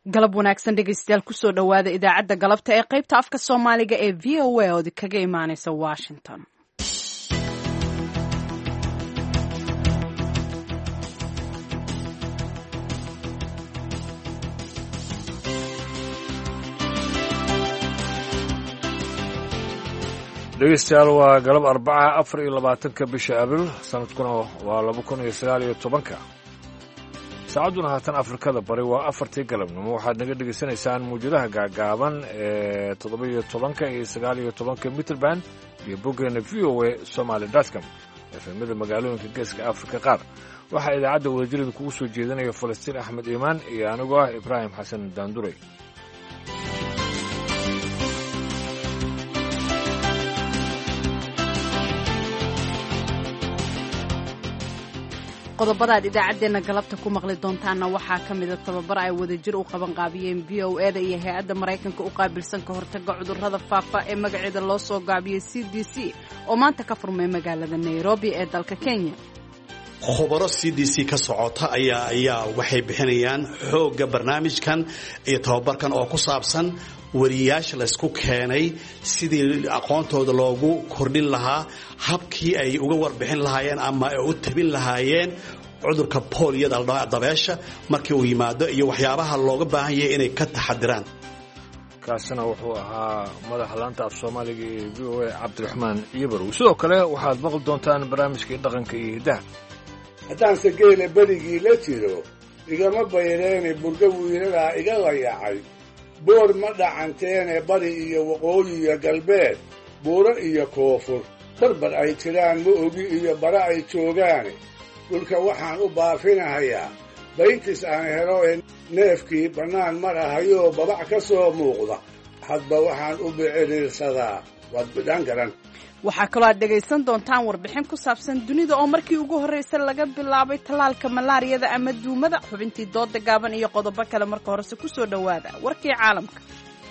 galab wanaagsan dhegaystayaal kusoo dhowaada idaacadda galabta ee qaybta afka soomaaliga ee v o a oodi kaga imaaneysa washington. dhegeystayaal waa galab arbaca 24 bisha abril sanadkuna waa 2019 saacadduna haatan afrikada bari waa 4 galabnimo waxaad naga dhegaysanaysaan muujadaha gaagaaban ee 17 iyo 19 mitrband iyo boggeena v o a somaly.com efemada magaalooyinka geeska afrika qaar waxaa idaacadda wadajirada kugu soo jeedinaya falastiin axmed iimaan iyo anigoo ah ibraahim xasan daanduray. qodobadaad idaacaddeenna galabta ku maqli doontaanna waxaa ka mida tababar ay wadajir u qabanqaabiyeen v o e da iyo hay-adda maraykanka u qaabilsan ka hortagga cudurrada faafa ee magaceeda loo soo gaabiyey c d c oo maanta ka furmay magaalada nairobi ee dalka kenya. khubaro c d c ka socota ayaa waxay bixinayaan xoogga barnaamijkan iyo tababarkan oo ku saabsan wariyaasha laysku keenay sidii aqoontooda loogu kordhin lahaa habkii ay uga warbixin lahaayeen ama ay u tabin lahaayeen cudurka booliyada dabeesha markii uu yimaado iyo waxyaabaha looga baahan yahay inay ka taxadiraan. kaasina wuxuu ahaa madaxa laanta af soomaaliga ee v o a cabdiraxmaan iibarow. sidoo kale waxaad maqli doontaan barnaamijkii dhaqanka iyo hiddaha. haddaanse geela berigii la jiro igama bayreene burga wiiladaa iga layacay boor ma dhacanteene bari iyo waqooyi iyo galbeed buuro iyo koonfur barbar ay jiraan ma ogi iyo bara ay joogaane dhulka waxaan u baafinahayaa bayntis aan helo ee neefkii bannaan marahayoo babac ka soo muuqda hadba waxaan u biciriirsadaa waad bidhaan garan. waxaa kaloo aad dhegaysan doontaan warbixin ku saabsan dunida oo markii ugu horraysa laga bilaabay tallaalka malaariyada ama duumada, xubintii dooda gaaban iyo qodobo kale. marka horese ku soo dhowaada warkii caalamka.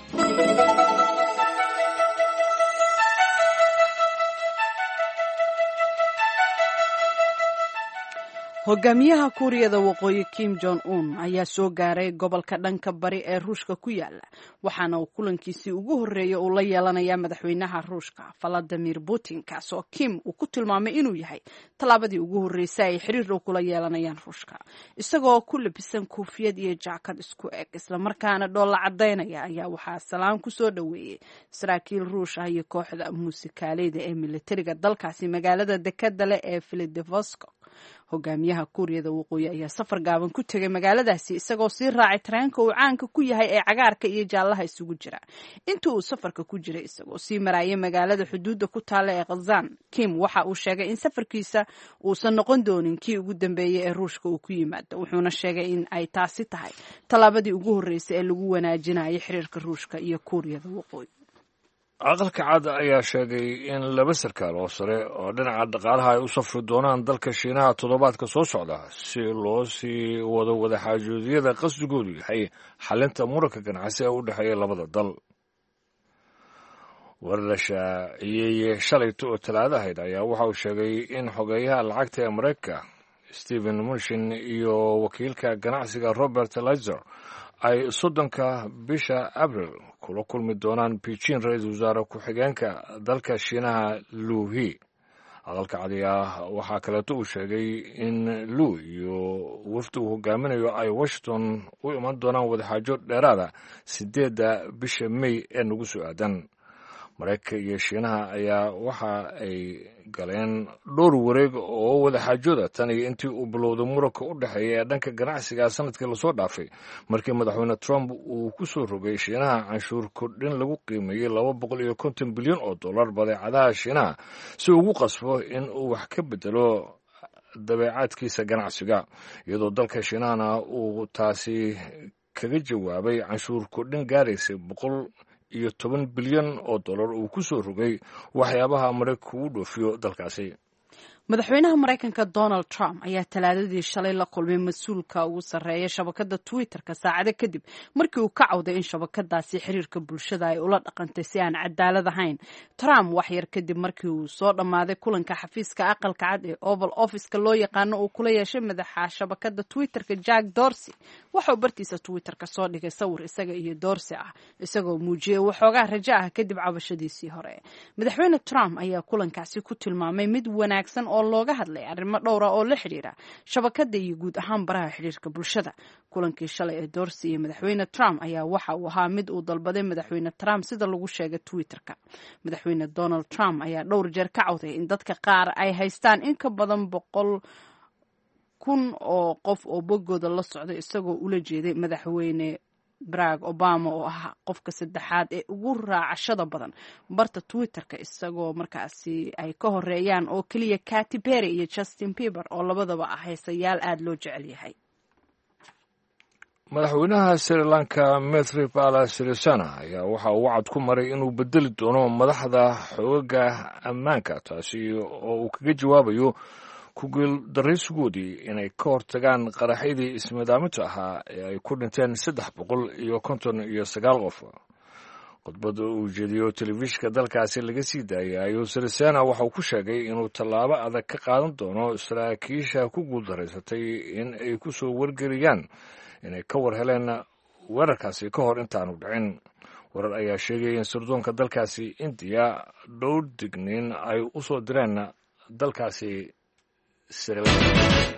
hogaamiyaha kuuriyada waqooyi Kim Jong Un ayaa soo gaaray gobolka dhanka bari ee ruushka ku yaala, waxaana uu kulankiisii ugu horreeyay uu la yeelanayaa madaxweynaha ruushka Vladimir Putin, kaas oo Kim uu ku tilmaamay inuu yahay tallaabadii ugu horreysay ay xiriir dhow kula yeelanayaan ruushka. isagoo ku labisan koofiyad iyo jaakad isku eg islamarkaana dhoolla cadaynaya ayaa waxaa salaan ku soo dhoweeyey saraakiil ruush ah iyo kooxda muusikaaleyda ee militariga dalkaasi magaalada dekada leh ee Vladivostok. hogaamiyaha kuuriyada waqooyi ayaa safar gaaban ku tegay magaaladaasi isagoo sii raacay tareenka uu caanka ku yahay ee cagaarka iyo jaallaha isugu jira. intii uu safarka ku jiray isagoo sii marayay magaalada xuduudda ku taalla ee khazan, Kim waxa uu sheegay in safarkiisa uusan noqon doonin kii ugu dambeeyey ee ruushka uu ku yimaado, wuxuuna sheegay in ay taasi tahay tallaabadii ugu horreysay ee lagu wanaajinayo xiriirka ruushka iyo kuuriyada waqooyi. aqalka cad ayaa sheegay in 2 sarkaal oo sare oo dhinaca dhaqaalaha ay u safri doonaan dalka shiinaha toddobaadka soo socda si loo sii wado wadaxaajoodiyada qasdigoodu yahay xalinta muranka ganacsi ee u dhexeeya labada dal. warlasha iyay shalayto oo talaadahayd ayaa waxa uu sheegay in xogeeyaha lacagta ee Mareykanka Steven Mnuchin iyo wakiilka ganacsiga Robert Lighthizer ay 30 bisha abril kula kulmi doonaan Beijing ra-iisul wasaare ku-xigeenka dalka shiinaha Liu He. aqalka cadiya waxaa kaleeto uu sheegay in Liu iyo wafdi uu hogaaminayo ay Washington u iman doonaan wadaxaajo dheeraada 8 bisha May ee nagu soo aadan. Mareykanka iyo shiinaha ayaa waxa ay galeen dhowr wareeg oo wadaxaajooda tan iyo intii uu bilowday muranka u dhexeeya ee dhanka ganacsiga sanadkii lasoo dhaafay markii madaxweyne Trump uu ku soo rogay shiinaha canshuur kordhin lagu qiimeeyey $250 bilyan badeecadaha shiinaha si uu ugu qasbo in uu wax ka bedelo dabeecadkiisa ganacsiga, iyadoo dalka shiinahana uu taasi kaga jawaabay canshuur kordhin gaaraysa $110 bilyan uu ku soo rogay waxyaabaha Mareykanku u dhoofiyo dalkaasi. madaxweynaha maraykanka Donald Trump ayaa talaadadii shalay la kulmay mas-uulka ugu sarreeya shabakadda Twitter-ka saacado kadib markii uu ka cawday in shabakadaasi xiriirka bulshada ay ula dhaqantay si aan cadaalad ahayn. Trump wax yar kadib markii uu soo dhammaaday kulanka xafiiska aqalka cad ee Oval Office-ka loo yaqaano uu kula yeeshay madaxa shabakadda Twitter-ka Jack Dorsey, waxa uu bartiisa Twitter-ka soo dhigay sawir isaga iyo Dorsey ah isagoo muujiyay waxoogaa rajo ah kadib cabashadiisii hore. Madaxweyne Trump ayaa kulankaasi ku tilmaamay mid wanaagsan oo looga hadlay arrimo dhowr ah oo la xiriira shabakada iyo guud ahaan baraha xiriirka bulshada. Kulankii shalay ee Dorsey iyo madaxweyne Trump ayaa waxa uu ahaa mid uu dalbaday madaxweyne Trump sida lagu sheegay Twitter-ka. Madaxweyne Donald Trump ayaa dhowr jeer ka cawday in dadka qaar ay haystaan in ka badan 100,000 oo qof oo boggooda la socda isagoo ula jeeday madaxweyne Barack Obama oo ah qofka saddexaad ee ugu raacashada badan barta Twitter-ka isagoo markaasi ay ka horeeyaan oo kaliya Katy Perry iyo Justin Bieber oo labadaba ah heesayaal aad loo jecel yahay. madaxweynaha Sri Lanka Maithripala Sirisena ayaa waxa uu wacad ku maray inuu bedeli doono madaxda xoogga ammaanka taasi oo uu kaga jawaabayo kuguuldaraysigoodii inay ka hortagaan qaraxyadii ismadaaminta ahaa ee ay ku dhinteen 359 qof. khudbadda uu jeediyo telefishinka dalkaasi laga sii daayay ayuu Sirisena waxa uu ku sheegay inuu tallaabo adag ka qaadan doono saraakiisha ku guuldaraysatay in ay ku soo wargeliyaan inay ka war heleen weerarkaasi ka hor intaanu dhicin. warar ayaa sheegay in sirdoonka dalkaasi Indiya dhowr digniin ay u soo direen dalkaasi Sri Lanka.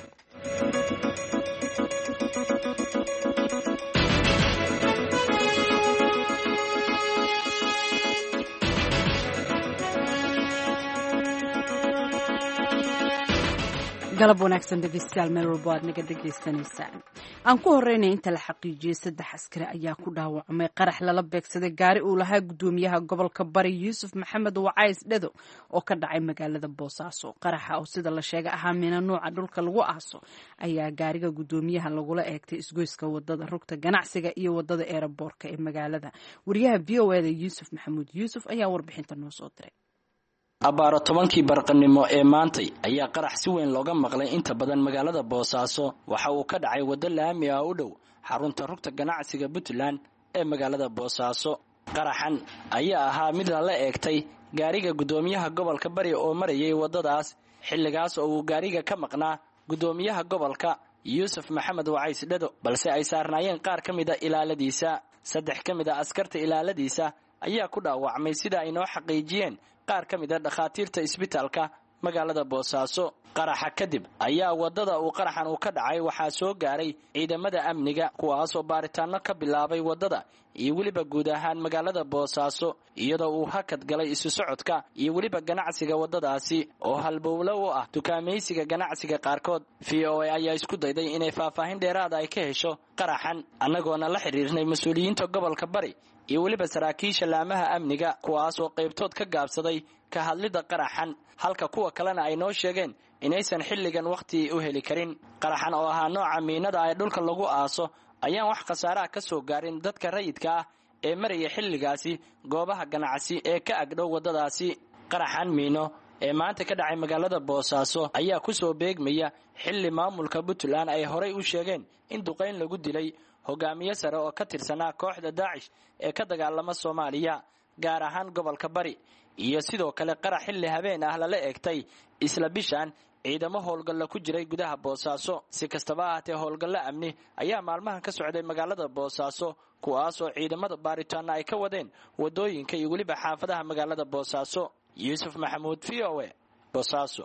galab wanaagsan dhegeystayaal meel walba aad naga dhegeysaneysaan. aan ku horeynay inta la xaqiijiyey 3 askari ayaa ku dhaawacmay qarax lala beegsaday gaari uu lahaa gudoomiyaha gobolka Bari Yuusuf Maxamed Wacays Dhado oo ka dhacay magaalada Boosaaso. qaraxa oo sida la sheegay ahaa mina nooca dhulka lagu aaso ayaa gaariga gudoomiyaha lagula eegtay isgoyska wadada rugta ganacsiga iyo wadada airport-ka ee magaalada. wariyaha VOA-da Yuusuf Maxamuud Yuusuf ayaa warbixinta noo soo diray. abaaro 10kii barqanimo ee maantay ayaa qarax si weyn looga maqlay inta badan magaalada Boosaaso. waxa uu ka dhacay wada laami ah u dhow xarunta rugta ganacsiga Puntland ee magaalada Boosaaso. qaraxan ayaa ahaa mid la eegtay gaariga gudoomiyaha gobolka Bari oo marayay wadadaas xilligaas oo uu gaariga ka maqnaa gudoomiyaha gobolka Yuusuf Maxamed Wacays Dhado, balse ay saarnaayeen qaar ka mid ah ilaaladiisa. 3 ka mid ah askarta ilaaladiisa ayaa ku dhaawacmay sida ay noo xaqiijiyeen qaar ka mid ah dhakhaatiirta isbitaalka magaalada Boosaaso. qaraxa kadib ayaa wadada uu qaraxan uu ka dhacay waxaa soo gaaray ciidamada amniga kuwaas oo baaritaano ka bilaabay wadada iyo weliba guud ahaan magaalada Boosaaso iyadoo uu hakad galay isu socodka iyo weliba ganacsiga wadadaasi oo halbowle u ah dukaameysiga ganacsiga qaarkood. VOA ayaa isku dayday inay faahfaahin dheeraad ah ay ka hesho qaraxan annagoona la xiriirnay mas'uuliyiinta gobolka Bari iyo weliba saraakiisha laamaha amniga kuwaas oo qaybtood ka gaabsaday ka hadlida qaraxan halka kuwa kalena ay noo sheegeen inaysan xilligan waqti u heli karin. qaraxan oo ahaa nooca miinada ay dhulka lagu aaso ayaan wax khasaare ka soo gaarin dadka rayidka ah ee maraya xilligaasi goobaha ganacsi ee ka agdhow wadadaasi. qaraxan miino ee maanta ka dhacay magaalada Boosaaso ayaa ku soo beegmaya xilli maamulka Puntland ay horay u sheegeen in duqeyn lagu dilay hogaamiye sare oo ka tirsanaa kooxda Daesh ee ka dagaalama Soomaaliya gaar ahaan gobolka Bari iyo sidoo kale qarax xilli habeen ah la eegtay isla bishan ciidamo howlgal ku jiray gudaha Boosaaso. si kastaba ahaatee howlgal amni ayaa maalmahan ka socday magaalada Boosaaso kuwaas oo ciidamada baaritaana ay ka wadeen wadooyinka iyo weliba xaafadaha magaalada Boosaaso. Yuusuf Maxamuud VOA Boosaaso.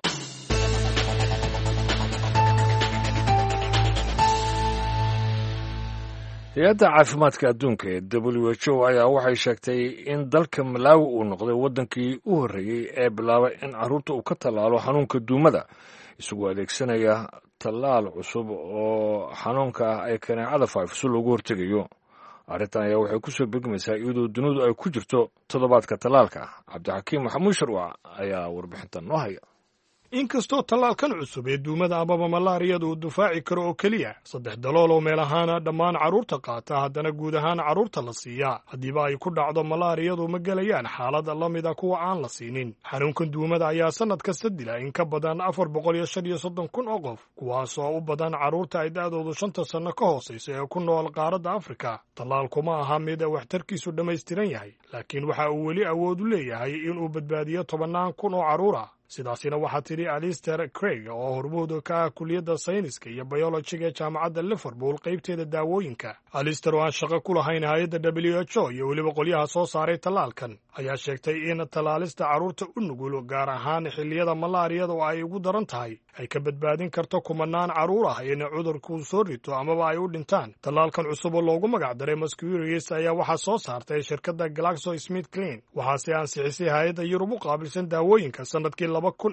hay-adda caafimaadka adduunka ee WHO ayaa waxay sheegtay in dalka Malawi uu noqday waddankii u horreeyey ee bilaabay in carruurta uu ka tallaalo xanuunka duumada isagoo adeegsanaya tallaal cusub oo xanuunka ay kaneecada faafiso loogu hortegayo. arrintan ayaa waxay ku soo begmaysaa iyadoo dunidu ay ku jirto toddobaadka tallaalka. cabdixakiim maxamuud sharwac ayaa warbixintan noo haya. inkastoo tallaalkan cusub ee duumada amaba malaariyada uu difaaci karo oo keliya 3 dalool oo meel ahaana dhammaan carruurta qaata haddana guud ahaan carruurta la siiyaa haddiiba ay ku dhacdo malaariyadu ma gelayaan xaalada la mida kuwa aan la siinin xanuunkan duumada ayaa sannad kasta dila in ka badan 435 kun oo qof kuwaasoo u badan carruurta ay da'doodu 5 sanno ka hoosaysa ee ku nool qaaradda Afrika tallaalku ma aha mid waxtarkiisu dhammaystiran yahay laakiin waxa uu weli awood u leeyahay inuu badbaadiyo 10 kun oo carruur ah sidaasina waxaa tidhi Alistair Craig oo hormuud ka ah kulliyadda sayniska iyo biolojiga ee jaamacadda Liverpool qaybteeda daawooyinka Alistair oo aan shaqo ku lahayn hay'adda WHO iyo weliba qolyaha soo saaray tallaalkan ayaa sheegtay in tallaalista carruurta u nugul gaar ahaan xilliyada malaariyada oo ay ugu daran tahay ay ka badbaadin karto kumanaan carruur ah in cudurku soo rito amaba ay u dhintaan tallaalkan cusub oo loogu magac daray Mosquirix ayaa waxaa soo saartay shirkadda GlaxoSmithKline waxaase ansixisay hay'adda Yurub u qaabilsan daawooyinka sanadkii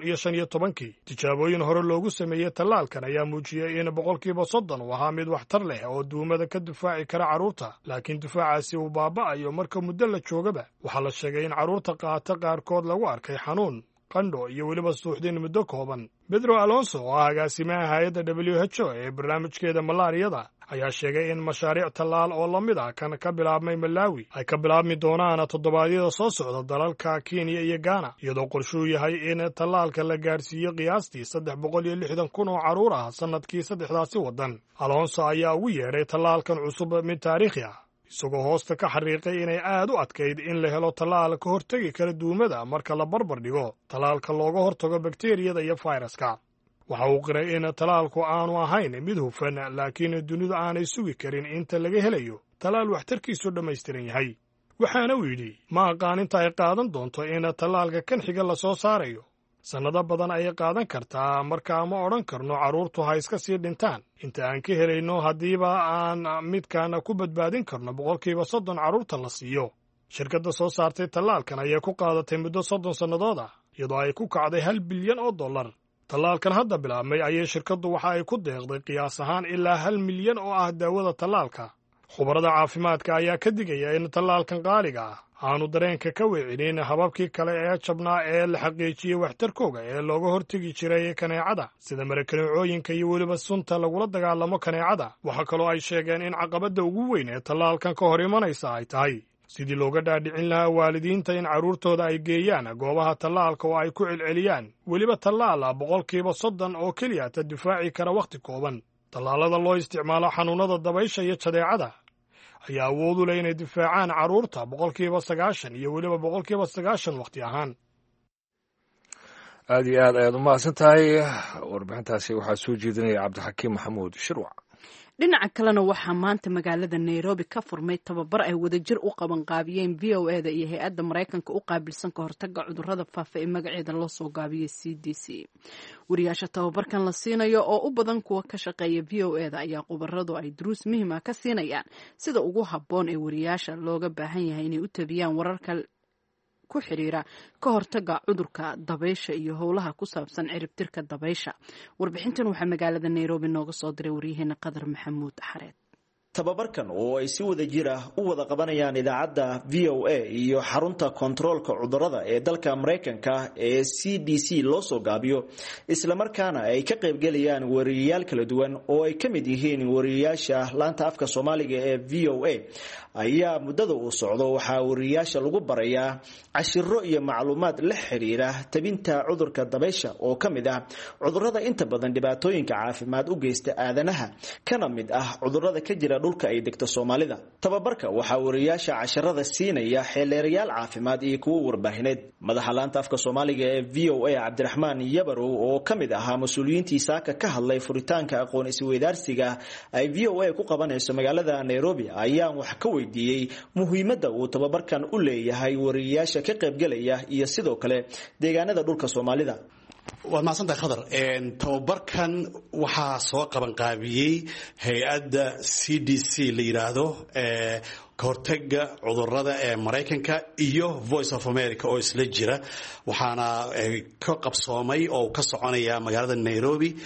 2015 tijaabooyin hore loogu sameeyey tallaalkan ayaa muujiyey in 30% uu ahaa mid waxtar leh oo duumada ka difaaci kara carruurta laakiin difaacaasi uu baaba'ayo marka muddo la joogaba waxaa la sheegay in carruurta qaata qaarkood lagu arkay xanuun qandho iyo weliba suuxdin muddo kooban Pedro Alonso oo ah agaasimaha hay'adda WHO ee barnaamijkeeda malaariyada ayaa sheegay in mashaariic tallaal oo la mid ah kan ka bilaabmay Malawi ay ka bilaabmi doonaan toddobaadyada soo socda dalalka Kenya iyo Ghana iyadoo qorshuu yahay in tallaalka la gaarsiiyo qiyaastii 360 kun oo carruur ah sanadkii saddexdaasi waddan Alonso ayaa ugu yeeray tallaalkan cusub mid taariikhi ah isagoo hoosta ka xariiqay inay aad u adkayd in la helo tallaal ka hortagi kara duumada marka la barbar dhigo tallaalka looga hortago bakteeriyada iyo fayraska waxa uu qiray in tallaalku aanu ahayn mid hufan laakiin dunidu aanay sugi karin inta laga helayo tallaal waxtarkiisu dhammaystiran yahay waxaana uu yidhi ma aqaan inta ay qaadan doonto in tallaalka kan xiga la soo saarayo sannado badan ayay qaadan kartaa markaa ma odhan karno carruurtu ha iska sii dhintaan inta aan ka helayno haddiiba aan midkaana ku badbaadin karno 30% carruurta la siiyo shirkadda soo saartay tallaalkan ayay ku qaadatay muddo 30 sannadood ah iyadoo ay ku kacday $1 bilyan oo dollar tallaalkan hadda bilaabmay ayay shirkaddu waxa ay ku deeqday qiyaas ahaan ilaa 1 milyan oo ah daawada tallaalka khubarada caafimaadka ayaa ka digaya in tallaalkan qaaliga ah aanu dareenka ka weecinin hababkii kale ee jabnaa ee la xaqiijiyey waxtarkooga ee looga hortegi jiray kaneecada sida marakaneecooyinka iyo weliba sunta lagula dagaalamo kaneecada waxaa kaloo ay sheegeen in caqabadda ugu weyn ee tallaalkan ka hor imanaysa ay tahay sidii looga dhaadhicin lahaa waalidiinta in carruurtooda ay geeyaan goobaha tallaalka oo ay ku celceliyaan weliba tallaala 30% oo keliya ta difaaci kara wakhti kooban tallaalada loo isticmaalo xanuunada dabaysha iyo jadeecada ayaa awood u leh inay difaacaan carruurta 90% iyo weliba 90% wakhti ahaan aad iyo aad ayaad u mahadsan tahay warbixintaasi waxaa soo jeedinaya cabdixakiim maxamuud shirwac dhinaca kalena waxaa maanta magaalada Nairobi ka furmay tababar ay wadajir u qabanqaabiyeen VOA-da iyo hay-adda Mareykanka u qaabilsan ka hortagga cudurrada faafa ee magaceeda loo soo gaabiyey CDC wariyaasha tababarkan la siinayo oo u badan kuwa ka shaqeeya VOA-da ayaa khubaradu ay duruus muhiim ah ka siinayaan sida ugu habboon ee wariyaasha looga baahan yahay inay u tabiyaan wararka ku xiriira ka hortagga cudurka dabaysha iyo howlaha ku saabsan ciribtirka dabaysha warbixintan waxaa magaalada Nairobi nooga soo diray waryaheena Qadar Maxamuud Xareed tababarkan oo ay si wada jir ah u wada qabanayaan idaacadda VOA iyo xarunta kontaroolka cudurrada ee dalka Mareykanka ee CDC loo soo gaabiyo isla markaana ay ka qayb galayaan wariyaal kala duwan oo ay ka mid yihiin wariyaasha laanta afka Soomaaliga ee VOA ayaa muddada uu socdo waxa wariyaasha lagu barayaa cashiro iyo macluumaad la xiriira tabinta cudurka dabaysha oo ka mid ah cudurrada inta badan dhibaatooyinka caafimaad u geysta aadanaha kana mid ah cudurrada ka jira dhulka ay degto Soomaalida tababarka waxa wariyaasha casharada siinaya xeeleerayaal caafimaad iyo kuwa warbaahineed madaxa laanta afka Soomaaliga ee VOA Cabdiraxmaan Yabarow oo ka mid ahaa mas'uuliyiintii saaka ka hadlay furitaanka aqoon isweydaarsiga ay VOA ku qabanayso magaalada Nairobi ayaa wax ka weydiiyay muhiimadda uu tababarkan u leeyahay wariyaasha ka qayb galaya iyo sidoo kale deegaanada dhulka Soomaalida waad mahadsantahay Khadar tababarkan waxaa soo qabanqaabiyey hay-adda CDC la yiraahdo ka hortagga cudurrada ee Mareykanka iyo Voice of America oo isla jira waxaana ka qabsoomay oo ka soconaya magaalada Nairobi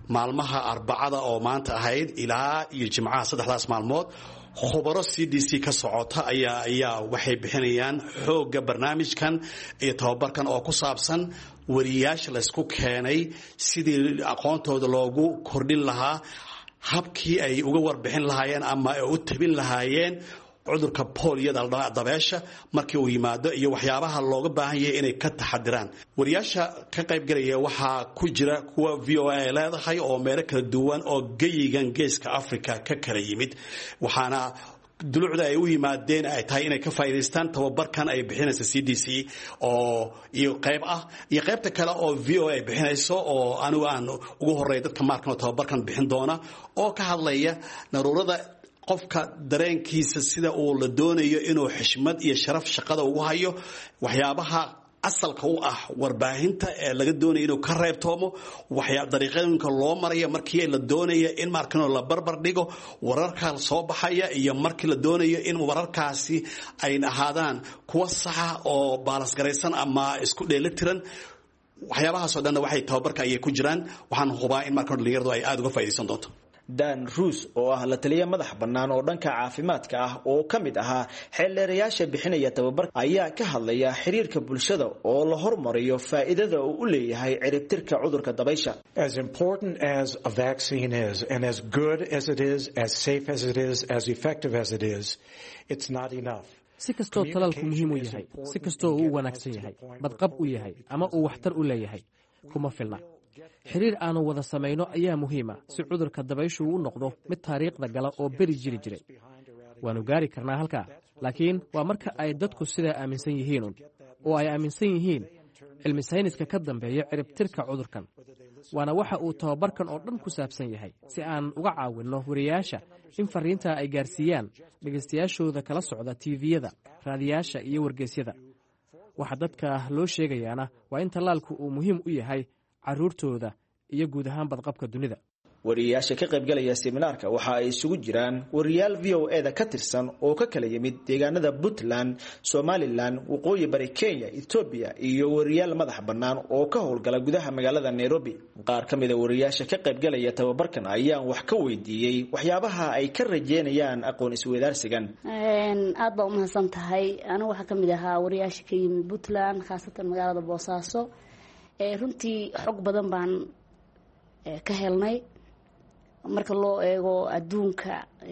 maalmaha arbacada oo maanta ahayd ilaa iyo jimcaha saddexdaas maalmood khubaro CDC ka socota ayaa waxay bixinayaan xooga barnaamijkan iyo tababarkan oo ku saabsan wariyaasha la isku keenay sidii aqoontooda loogu kordhin lahaa habkii ay uga warbixin lahaayeen ama ay u tabin lahaayeen cudurka poliyada dabeesha markii uu yimaado iyo waxyaabaha looga baahan yahay inay ka taxadiraan wariyaasha ka qayb galaya waxaa ku jira kuwa VOA ay leedahay oo meelo kala duwan oo geyigan geeska Afrika ka kala yimid waxaana dulucda ay u yimaadeen ay tahay inay ka faa'iideystaan tababarkan ay bixinaysa CDC oo iyo qaybta kale oo VOA ay bixinayso oo anigu aan ugu horeeyo dadka markan tababarkan bixin doona oo ka hadlaya naruurada qofka dareenkiisa sida uu la doonayo inuu xishmad iyo sharaf shaqada ugu hayo waxyaabaha asalka u ah warbaahinta ee laga doonayo inuu ka reebtoomo dariiqooyinka loo marayo markii la doonayo in markan la barbar dhigo wararka soo baxaya iyo markii la doonayo in wararkaasi ay ahaadaan kuwa sax oo balance garaysan ama isku dheelitiran waxyaabahaas oo dhan waxay tababarka ay ku jiraan waxaan hubaa in markan dhalinyaradu ay aad uga faa'iideysan doonto Dan Roos oo ah la taliye madax bannaan oo dhanka caafimaadka ah oo ka mid ahaa xeelleerayaasha bixinaya tababarka ayaa ka hadlaya xiriirka bulshada oo la hormariyo faa'iidada uu u leeyahay ciribtirka cudurka dabaysha. As important as a vaccine is and as good as it is, as safe as it is, as effective as it is, it's not enough. si kastoo talaalku muhiim u yahay si kastoo uu wanaagsan yahay badqab u yahay ama uu waxtar u leeyahay kuma filna xiriir aanu wada samayno ayaa muhiima si cudurka dabayshu u noqdo mid taariikhda gala oo beri jiri jiray waanu gaari karnaa halkaa laakiin waa marka ay dadku sidaa aaminsan yihiinun oo ay aaminsan yihiin cilmi sayniska ka dambeeya ciribtirka cudurkan waana waxa uu tababarkan oo dhan ku saabsan yahay si aan uga caawinno wariyaasha in fariintaa ay gaarsiiyaan dhegaystayaashooda kala socda tviyada raadiyaasha iyo wargeysyada waxa dadka loo sheegayaana waa in tallaalku uu muhiim u yahay caruurtooda iyo guud ahaan badqabka dunida wariyaasha ka qayb galaya seminaarka waxa ay isugu jiraan wariyaal VOA-da ka tirsan oo ka kala yimid deegaanada Puntland, Somaliland, waqooyi bari Kenya, Ethiopia iyo wariyaal madax bannaan oo ka howlgala gudaha magaalada Nairobi. Qaar ka mid ah wariyaasha ka qayb galaya tababarkan ayaan wax ka weydiiyay waxyaabaha ay ka rajeynayaan aqoon isweydaarsigan. aad baa u mahadsan tahay anigu waxa ka mid ahaa wariyaasha ka yimid Puntland khaasatan magaalada Boosaaso runtii xog badan baan ka helnay marka loo eego adduunka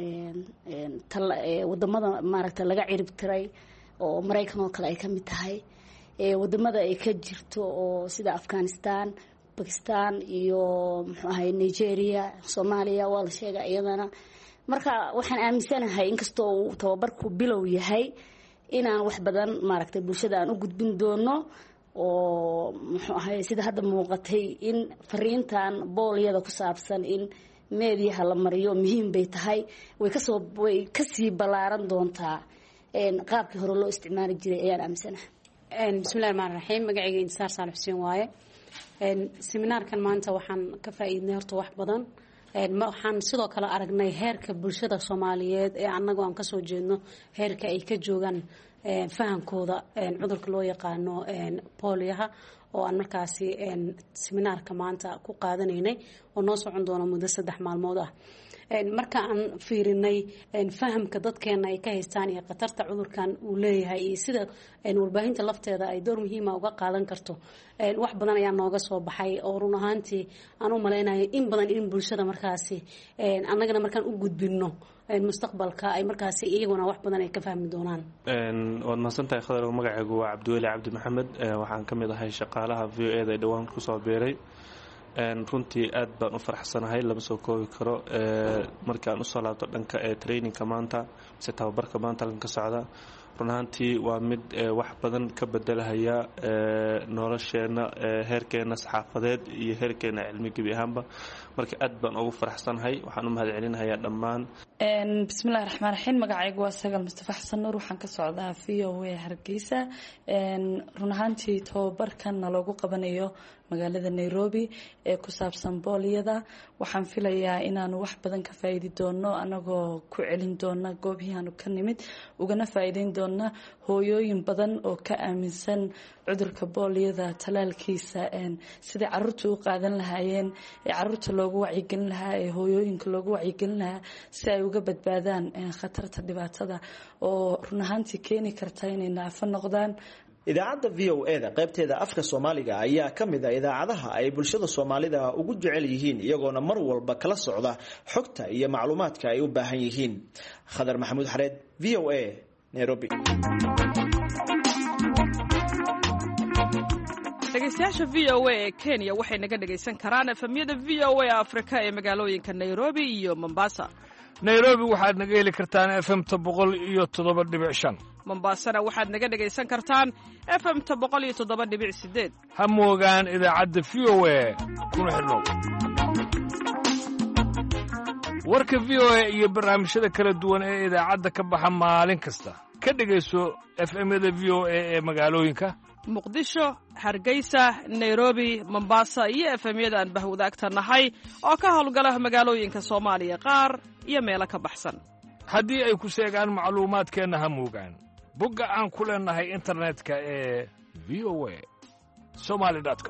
wadamada maaragta laga cirib tiray oo Mareykan oo kale ay ka mid tahay wadamada ay ka jirto oo sida Afghanistan, Pakistan iyo muxuu ahay Nigeria, Soomaaliya waa la sheegay iyadana marka waxaan aaminsanahay inkastoo uu tababarku bilow yahay inaan wax badan maaragta bulshada aan u gudbin doono oo muxuu ahay sida hadda muuqatay in fariintan booliyada ku saabsan in meediyaha la mariyo muhiim bay tahay way ka sii balaaran doontaa qaabkii hore loo isticmaali jiray ayaan aaminsanahay bismillahi rahmaani rahiim magacayga Insaar Saalax Xuseen waaye seminaarkan maanta waxaan ka faa'iidnay horta wax badan waxaan sidoo kale aragnay heerka bulshada Soomaaliyeed ee annagu aan ka soo jeedno heerka ay ka joogan fahamkooda cudurka loo yaqaano poliyaha oo aan markaasi seminaarka maanta ku qaadanaynay oo noo socon doona muddo 3 maalmood ah marka aan fiirinay fahamka dadkeena ay ka haystaan iyo khatarta cudurkan uu leeyahay iyo sida warbaahinta lafteeda ay door muhiim ah uga qaadan karto wax badan ayaa nooga soo baxay oo run ahaantii aan u maleynayo in badan in bulshada markaasi annagana markaan u gudbino mustaqbalka ay markaasi iyaguna wax badan ay ka fahmi doonaan waad mahadsantahay khadar magacaygu waa Cabdiweli Cabdi Maxamed waxaan ka mid ahay shaqaalaha VOA-da ee dhawaan ku soo beeray runtii aad baan u faraxsanahay lama soo koobi karo markaan u soo laabto dhanka trainingka maanta mise tababarka maanta halkan ka socda run ahaantii waa mid wax badan ka bedelahaya nolosheena heerkeena saxaafadeed iyo heerkeena cilmi gebi ahaanba marka aad baan ugu faraxsanahay waxaan u mahadcelinayaa dhammaan bismillahi raxmaan raxiim magacaygu waa Sagal Mustafa Xasan Nuur waxaan ka socdaa VOA Hargeysa run ahaantii tababarkan loogu qabanayo magaalada Nairobi ee ku saabsan booliyada. Waxaan filayaa inaanu wax badan ka faa'iidi doono anagoo ku celin doona goobihii aanu ka nimid, ugana faa'iideyn doona hooyooyin badan oo ka aaminsan cudurka booliyada talaalkiisa sidii carruurta u qaadan lahaayeen, ee carruurta loogu wacyigelin lahaa, ee hooyooyinka loogu wacyigelin lahaa si ay uga badbaadaan khatarta dhibaatada oo run ahaantii keeni karta inay naafo noqdaan. idaacadda VOA-da qaybteeda afka Soomaaliga ayaa ka mid ah idaacadaha ay bulshada Soomaalida ugu jecel yihiin, iyagoona mar walba kala socda xogta iyo macluumaadka ay u baahan yihiin. Khadar Maxamuud Xareed, VOA, Nairobi. dhegeystayaasha VOA ee Kenya waxay naga dhegeysan karaan efemyada VOA Afrika ee magaalooyinka Nairobi iyo Mombasa. Nairobi waxaad naga heli kartaan FM-ta 107.5. Mombasana waxaad naga dhegeysan kartaan FM-ta 107.8. Ha moogaan idaacadda VOA kuna xidhnow. warka VOA iyo barnaamijyada kala duwan ee idaacadda ka baxa maalin kasta. Ka dhegeyso FM-yada VOA ee magaalooyinka Muqdisho, Hargeysa, Nairobi, Mombasa iyo FM-yada aan bahwadaagta nahay oo ka howlgala magaalooyinka Soomaaliya qaar iyo meelo ka baxsan. haddii ay ku sheegaan macluumaadkeenna ha moogaan bogga aan ku leenahay internetka ee voasomali.com.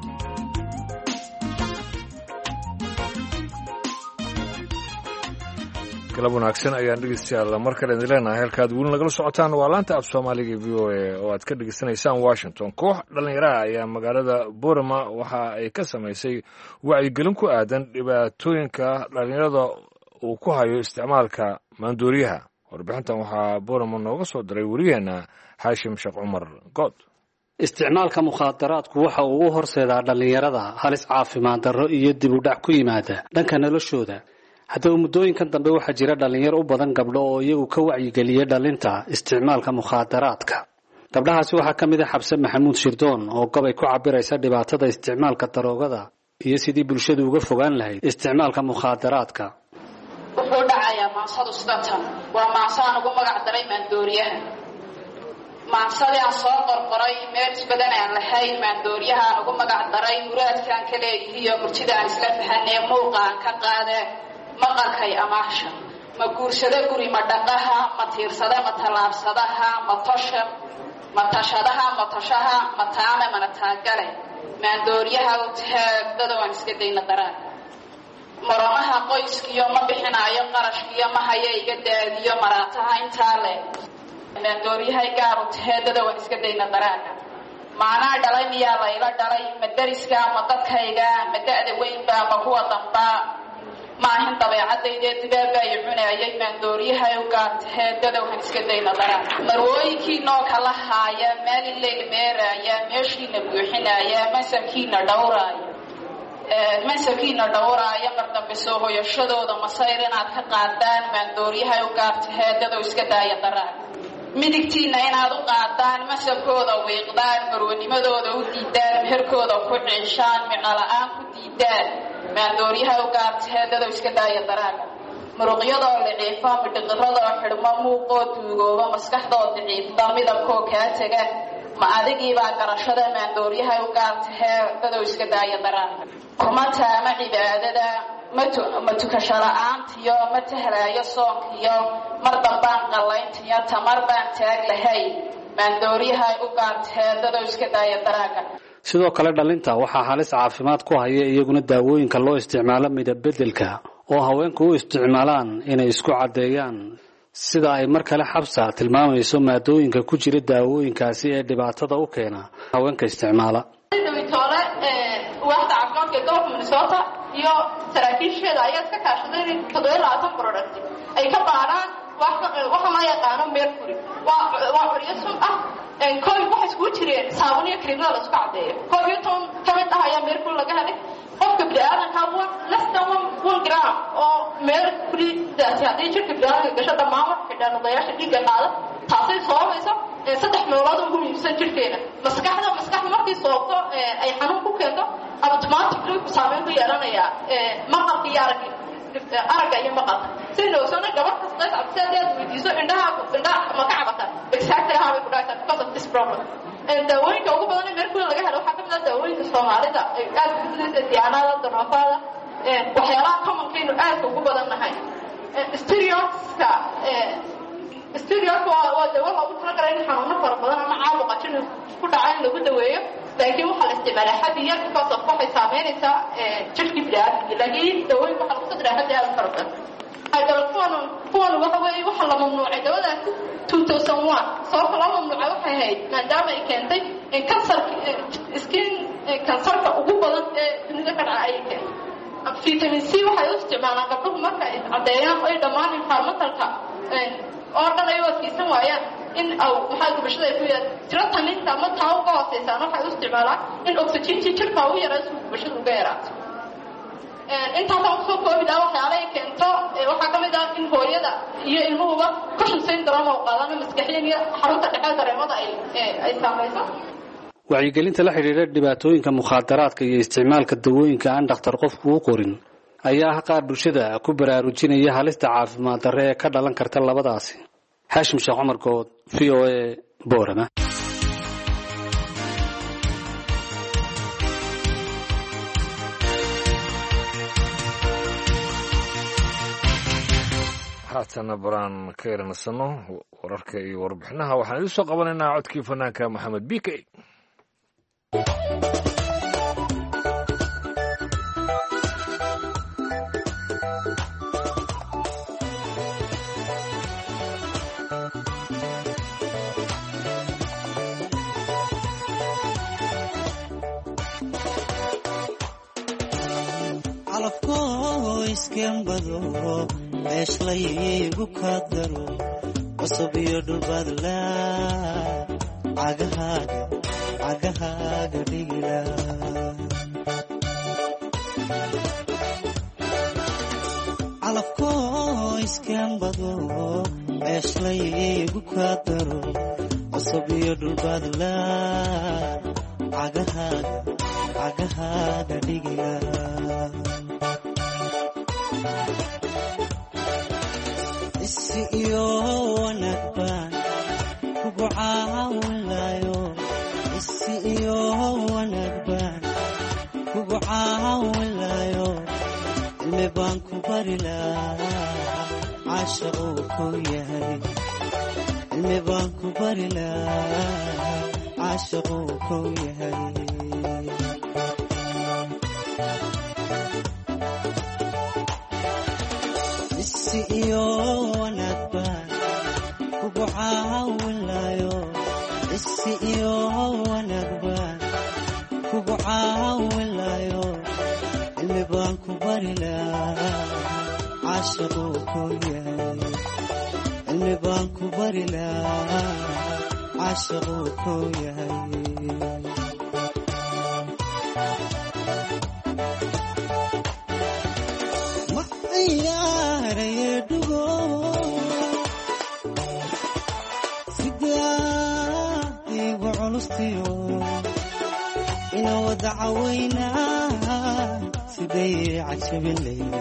galab wanaagsan ayaan dhegeystayaal mar kale idin leenahay. halkaad weli nagala socotaan waa laanta af Soomaaliga VOA oo aad ka dhegeysanaysaan Washington. koox dhalinyarada ayaa magaalada Boorama waxa ay ka samaysay wacyigelin ku aadan dhibaatooyinka dhalinyarada uu ku hayo isticmaalka maandooriyaha. warbixintan waxaa Boorama nooga soo diray wariyaheena Haashim Sheekh Cumar Good. isticmaalka mukhaadaraadku waxa uu u horseedaa dhalinyarada halis caafimaad darro iyo dib u dhac ku yimaada dhanka noloshooda. haddaba muddooyinkan dambe waxaa jira dhalinyaro u badan gabdho oo iyagu ka wacyigeliya dhalinta isticmaalka mukhaadaraadka. gabdhahaasi waxaa ka mid ah Xabse Maxamuud Shirdoon oo gobay ku cabiraysa dhibaatada isticmaalka daroogada iyo sidii bulshadu uga fogaan lahayd isticmaalka mukhaadaraadka. wuxuu dhacayaa maansadu sidatan waa maansaan ugu magac daray maandooriyaha. maansadii aan soo qorqoray meel isbadan aan lahayn maandooriyahaan ugu magac daray muraadkaan ka leeyihiiyo murtida aan isla fahanee muuqaan ka qaade maqalkay amaasha ma guursada guri ma dhaqaha ma tiirsada ma tallaabsadaha ma tashadaha ma tashaha ma taame mana taagale maandooriyaha u taagdada waan iska dayna daraan maramaha qoyskiyo ma bixinaayo qarashkiyo ma haya iga daadiyo maraataha intaa leh maandooriyahay gaar u taheedada waan iska dayna daraaga maanaa dhalay miyaa layla dhalay ma dariska ma dadkayga ma da'da weynba ma kuwa damba maahin dabeecadaydee dibaabbaayo cunaayay maandooriyahay u gaar taheedada waan iska dayna daraaga marwooyinkiinoo kala haaya maalin leyl meeraaya meeshiina buuxinaaya mansabkiina dhowraaya mar dambe soo hoyashadooda masayr inaad ka qaadaan maandooriyahay u gaar taheedada iska daaya daraaga midigtiinna inaad u qaadaan masabkooda wiiqdaan marwanimadooda u diidaan meherkooda ku ciishaan micnola'aan ku diidaan maandooriyaha u gaartaheedada iska daaya daraaga muruqyadoo liciifo midhiqiradoo xidhmo muuqoo duugooba maskaxdoo daciifda midabkoo kaa tega ma adigiibaa garashada maandooriyaha u gaartaheedada iska daaya daraaga kuma taama cibaadada ma tukasho la'aantiyo ma tahlaayo soonkiyo mar dambaan qallayntiyo tamar baan taag lahayn maandooriyahay u gaartaheedada iska daaya daraaga. sidoo kale dhalinta waxaa halis caafimaad ku haya iyaguna daawooyinka loo isticmaalo midab-beddelka oo haweenku u isticmaalaan inay isku caddeeyaan sida ay mar kale Xabsa tilmaamayso maadooyinka ku jira daawooyinkaasi ee dhibaatada u keena haweenka isticmaala. waaxda caafimaadka ee gobolka Minnesota iyo saraakiisheeda ayaa iska kaashaday 27 product ay ka baaraan waxa la yaqaano mercury waa curiyo sun ah koob waxa isku jireen saabuun iyo cream la isku cadeeyo koob iyo ton kamid ah ayaa mercury laga helay qofka bini'aadanka waa less than 1 gram oo mercury daati haddii jirka bini'aadanka gasho dhammaan xidhanaadayaasha dhiigga qaada taasay soobayso 3 meelood ugu muhiimsan jirkeena maskaxda markii soobto ay xanuun ku keento automatically ku saameyn ku yeelanaya maqalka iyo aragga iyo maqalka sidoo kale gabadh kasta sababteed weydiiso indhaha ma ka cabata exactly how we could because of this problem daawooyinka ugu badan ee mercury laga helo waxaa ka mid ah daawooyinka soomaalida ay aad ugu badan diyaanada darafada waxyaalaha commonkeenu aad ugu badannahay stereotypes waa dawo loogu talagalay in xanuuno fara badan ama caabuqa jin ku dhaca in lagu daweeyo laakiin waxaa la isticmaalaa xaddi yar because of waxay saameynaysaa jirkii bini'aadamka laakiin dawooyinka waxaa lagu soo diraa xaddi aad u fara badan hydroquinone waxa weeye waxa la mamnuucay dawadaasi 2001 sababta loo mamnuucay waxay ahayd maadaama ay keentay skin kansarka ugu badan ee dunida ka dhaca ayay keentay vitamin C waxay u isticmaalaan gabdhuhu marka ay caddeeyaan ay dhammaan environmentalka oo dhan ay u adkeysan waayaan in maxaa gubashada ay ku yaad tiro taninta ama taa uga hooseysaan waxay u isticmaalaan in oxygentii jirka ugu yaraaso gubashada uga yaraato intaasaan kusoo koobi lahaa waxyaala ay keento waxaa ka mid ah in hooyada iyo ilmuhuba cushion syndrome oo qaadana maskaxiyan iyo xarunta dhexe dareemada ay saamayso wacyigelinta la xidhiidha dhibaatooyinka mukhaadaraadka iyo isticmaalka dawooyinka aan dhakhtar qofku u qorin ayaa ah qaar bulshada ku baraarujinaya halista caafimaad darre ee ka dhalan karta labadaasi. Haashim Sheekh Cumar Good, VOA, Boorama. haatana baraan ka yaranasanno wararka iyo warbixinaha waxaan idin soo qabanaynaa codkii fanaanka maxamed bikey. iskembado eeshlaygu kaadaro cusub iyo dhulbadla cagahaaga dhigila calafko iskembado eeshlaygu kaadaro cusub iyo dhulbadla cagahaaga dhigila isi iyo wanaag baan kugu caawinayo isi iyo wanaag baan kugu caawinayo ilmi baan ku bari lahaa caashaquu ku yahay ilmi baan ku bari lahaa caashaquu ku yahay iyo wanaag baan kugu caawinayo isi iyo wanaag baan kugu caawinayo ilmi baan ku bari lahaa caashaquu ku yahay ilmi baan ku bari lahaa caashaquu ku yahay ina wada cawayna siday cajabin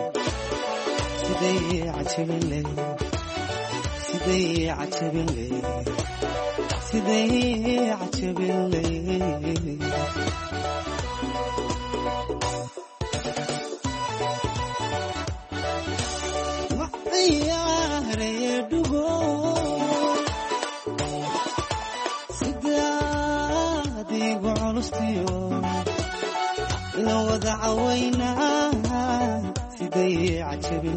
ina wada cawayna siday cajabin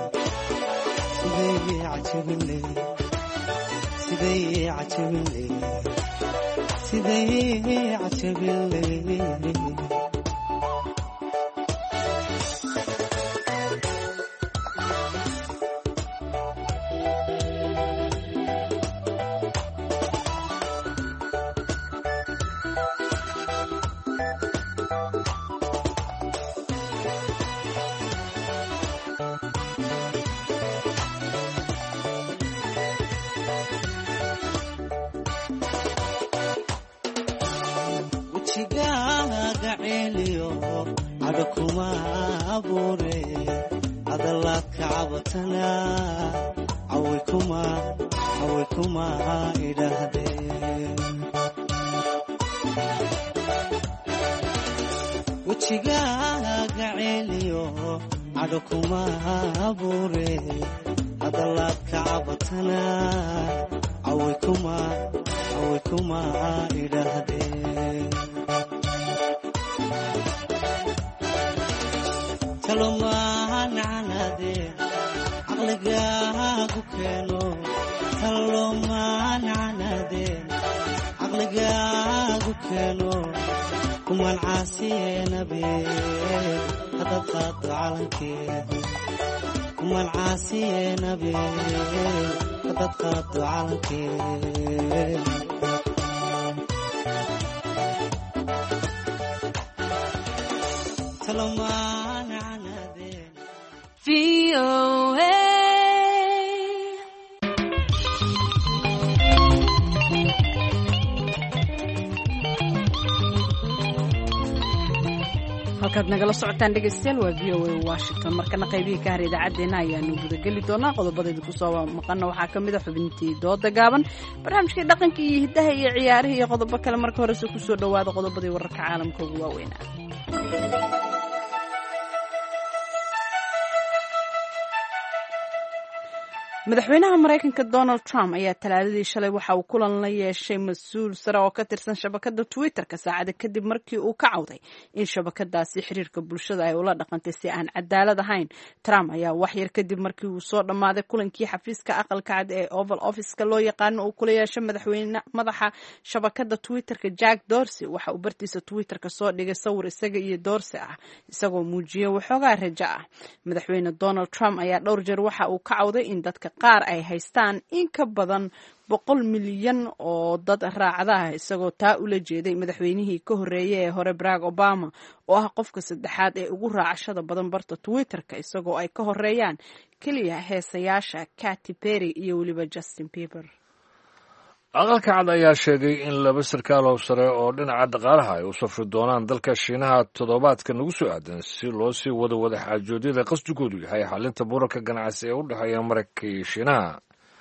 wajigaaga celiyo cadho kuma abuure hadalaadka cabatana caway kuma idhaahdeen wejigaaga celiyo cadho kuma abuure hadalaad ka cabatana cawi kuma idhaahdeen talomaancanadeen caqligaagu keeno talomaancanadeen caqligaagu keeno kuman caasiyeenabe hadad qaado calankeeda kuman caasiyeenabe hadad qaado calankeeda talomaancanadeen VOA halkaad nagala socotaan dhegaystayaal waa v o a washington markana qaybihii ka har idaacaddeenna ayaanu gudageli doonaa qodobadeeda kusoo maqana waxaa ka mid a xubintii dooda gaaban barnaamijkii dhaqanka iyo hiddaha iyo ciyaarihii iyo qodobo kale marka horese kusoo dhowaada qodobadii wararka caalamka ugu waaweynaa madaxweynaha maraykanka donald trump ayaa talaadadii shalay waxa uu kulan la yeeshay mas-uul sare oo ka tirsan shabakada twitter-ka saacada kadib markii uu ka cawday in shabakadaasi xiriirka bulshada ay ula dhaqantay si aan cadaalad ahayn. Trump ayaa waxyar kadib markii uu soo dhammaaday kulankii xafiiska aqalka cad ee Oval Office-ka loo yaqaano uu kula yeeshay madaxa shabakada twitter-ka Jack Dorsey waxa uu bartiisa twitter-ka soo dhigay sawir isaga iyo Dorsey ah isagoo muujiyay waxoogaa rajo ah. Madaxweyne Donald Trump ayaa dhowr jeer waxa uu ka cawday in dadka qaar ay haystaan in ka badan 100 milyan oo dad raacadaha isagoo taa ula jeeday madaxweynihii ka horeeyay ee hore Barack Obama oo ah qofka saddexaad ee ugu raacashada badan barta Twitter-ka isagoo ay ka horeeyaan kaliya heesayaasha Katy Perry iyo waliba Justin Bieber. aqalka cad ayaa sheegay in laba sarkaal oo sare oo dhinaca dhaqaalaha ay u safri doonaan dalka Shiinaha toddobaadka nagu soo aadan si loo sii wado wadaxaajoodyada qasdigoodu yahay xalinta muranka ganacsi ee u dhexeeya Mareykanka iyo Shiinaha.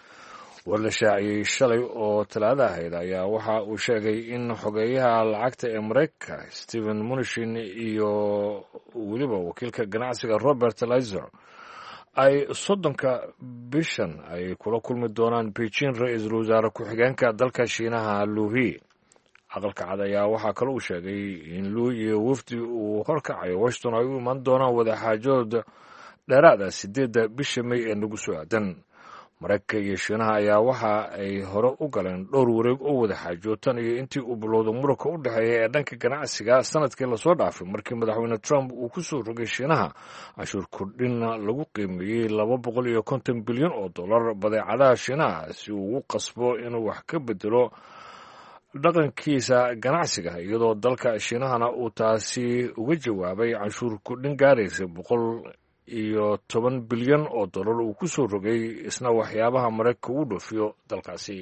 war la shaaciyey shalay oo Talaado ahayd ayaa waxa uu sheegay in xogeeyaha lacagta ee Mareykanka Steven Mnuchin iyo weliba wakiilka ganacsiga Robert Lighthizer ay 30 bishan ay kula kulmi doonaan Beijing ra'iisul wasaare ku-xigeenka dalka Shiinaha Lu He. aqalka cad ayaa waxaa kale uu sheegay in Lu iyo wafdi uu horkacayo Washington ay u iman doonaan wadaxaajood dheeraada 8 bisha May ee nagu soo aadan. Mareykanka iyo Shiinaha ayaa waxa ay hore u galeen dhowr wareeg oo wadaxaajootan iyo intii uu bilowday muranka u dhexeeya ee dhanka ganacsiga sanadkii la soo dhaafay markii madaxweyne Trump uu ku soo rogay Shiinaha cashuur kordhin lagu qiimeeyay $250 bilyan oo dollar badeecadaha Shiinaha si uu ugu qasbo inuu wax ka bedelo dhaqankiisa ganacsiga iyadoo dalka Shiinahana uu taasi uga jawaabay cashuur kordhin gaaraysa $110 bilyan oo dollar uu ku soo rogay isna waxyaabaha Mareykanka uu dhoofiyo dalkaasi.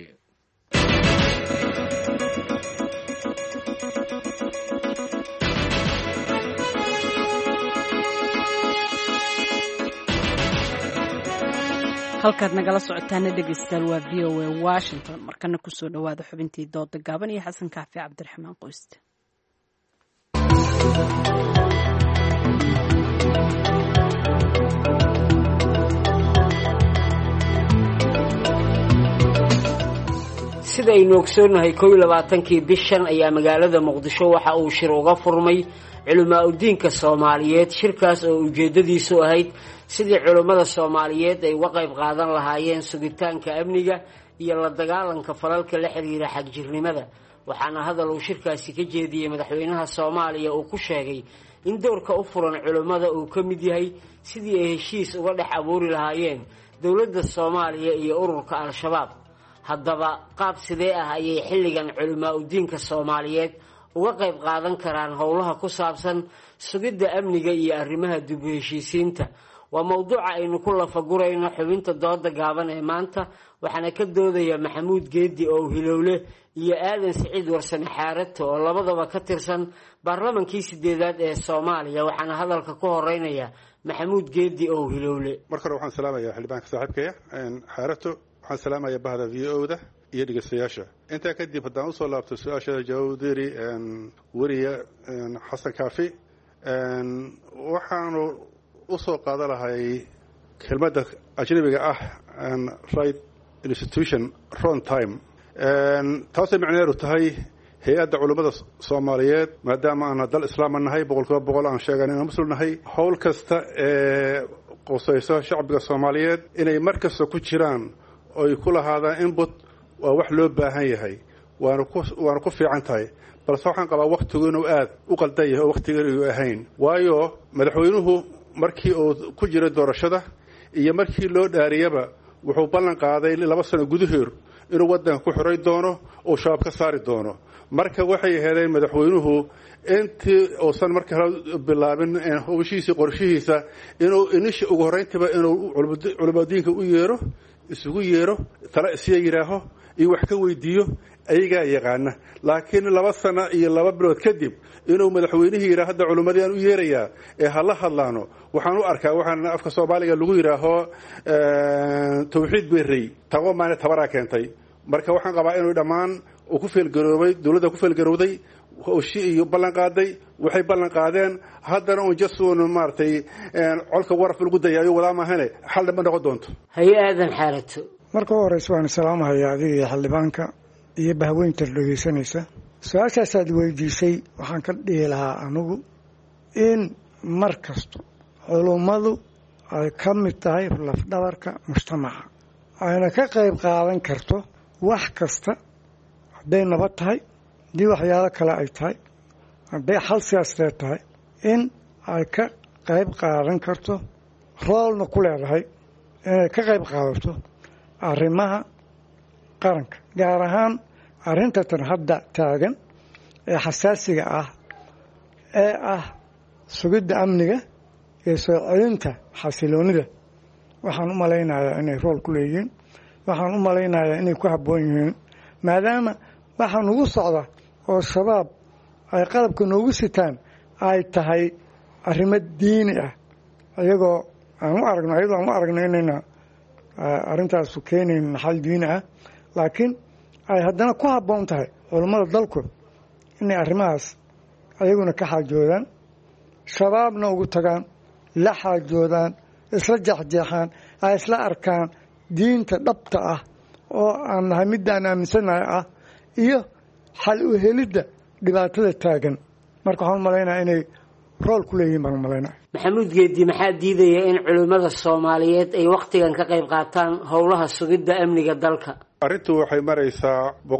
halkaad nagala socotaana dhegaystayaal waa v o a Washington markana kusoo dhowaada xubintii dooda gaaban iyo xasan kaafi cabdiraxmaan qoyste. sidaynu ogsoonnahay 21kii bishan ayaa magaalada Muqdisho waxa uu shir uga furmay culumaa udiinka Soomaaliyeed. shirkaas oo ujeedadiisu ahayd sidii culimada Soomaaliyeed ay uga qayb qaadan lahaayeen sugitaanka amniga iyo la dagaalanka falalka la xiriira xagjirnimada. waxaana hadal uu shirkaasi ka jeediyay madaxweynaha Soomaaliya uu ku sheegay in doorka u furan culimada uu ka mid yahay sidii ay heshiis uga dhex abuuri lahaayeen dowladda Soomaaliya iyo ururka Al-Shabaab. haddaba qaab sidee ah ayay xilligan culumaa udiinka Soomaaliyeed uga qayb qaadan karaan howlaha ku saabsan sugidda amniga iyo arrimaha dib u heshiisiinta? waa mowduuca aynu ku lafagurayno xubinta dooda gaaban ee maanta. waxaana ka doodaya Maxamuud Geedi oo Hilowle iyo Aadan Siciid Warsame Xaarato oo labadaba ka tirsan baarlamankii 8aad ee Soomaaliya. waxaana hadalka ku horeynaya Maxamuud Geedi oo Hilowle. marka waxaan salaamayaa xildhibaanka saaxiibkaya Xaarato. waxaan salaamayaa bahda VO-da iyo dhegeystayaasha. intaa kadib haddaan usoo laabto su-aasha Jawdiri wariye Xasan Kaafi waxaanu u soo qaadan lahay kelmadda ajnabiga ah right institution wrong time taasay macnaheedu tahay hay-adda culummada soomaaliyeed maadaama aan dal islaama nahay 100% aan sheegan inaan muslim nahay howl kasta ee qosayso shacbiga soomaaliyeed inay mar kasta ku jiraan oo ay ku lahaadaan input waa wax loo baahan yahay waana ku fiican tahay balse waxaan qabaa waqtigu inuu aad u qaldan yahay oo waqtigeenu uu ahayn waayo madaxweynuhu markii uu ku jiray doorashada iyo markii loo dhaariyaba wuxuu ballan qaaday 2 sano gudaheed inuu waddanka ku xiray doono oo shabaab ka saari doono marka waxay heleen madaxweynuhu intii uusan marka bilaabin howshiisa qorshihiisa inuu inishi ugu horeyntiba inuu culimadiinka u yeero isugu yeero tala isiya yiraaho iyo wax ka weydiiyo ayaga yaqaana laakiin 2 sano iyo 2 bilood kadib inuu madaxweynuhu yiraahdo culimadii aan u yeerayaa ee hala hadlaano waxaan u arkaa waxaan afka Soomaaliga lagu yiraaho tawxiid beeray tago maana tabara keentay marka waxaan qabaa inuu dhamaan uu ku feelgaroobay dawladda ku feelgarowday oo iyo ballan qaaday waxay ballan qaadeen haddana oo jasuun maartay colka waraf lagu dayayo wada ma hane xal ma noqon doonto hay-adan xaalato marka hore waan salaamahay adiga xildhibaanka iyo bahweynta dhageysanaysa su'aashaas aad weydiisay waxaan ka dhihi lahaa anigu in markasto culummadu ay ka mid tahay laf-dhabarka mujtamaca ayna ka qayb qaadan karto wax kasta hadday nabad tahay haddii waxyaalo kale ay tahay hadday xal siyaasadeed tahay in ay ka qayb qaadan karto roolna ku leedahay inay ka qayb qaadato arrimaha qaranka gaar ahaan arrinta tan hadda taagan ee xasaasiga ah ee ah sugidda amniga iyo soo celinta xasiloonida waxaan u malaynayaa inay rool ku leeyihiin waxaan u malaynayaa inay ku habboon yihiin maadaama waxa nagu socda oo shabaab ay qalabka noogu sitaan ay tahay arrimo diini ah iyadoo aan u aragno inayna arrintaasu keenayn xal diini ah laakiin ay haddana ku habboon tahay culummada dalku inay arrimahaas ayaguna ka xaajoodaan shabaabna ugu tagaan la xaajoodaan isla jeexjeexaan ay isla arkaan diinta dhabta ah oo aan nahay middaan aaminsanahay ah iyo xal u helidda dhibaatada taagan marka waxaan u malaynayaa inay rool ku leeyihiin baan u malaynaya maxamuud geedi maxaa diidaya in culimmada soomaaliyeed ay wakhtigan ka qayb qaataan howlaha sugidda amniga dalka arrintu waxay maraysaa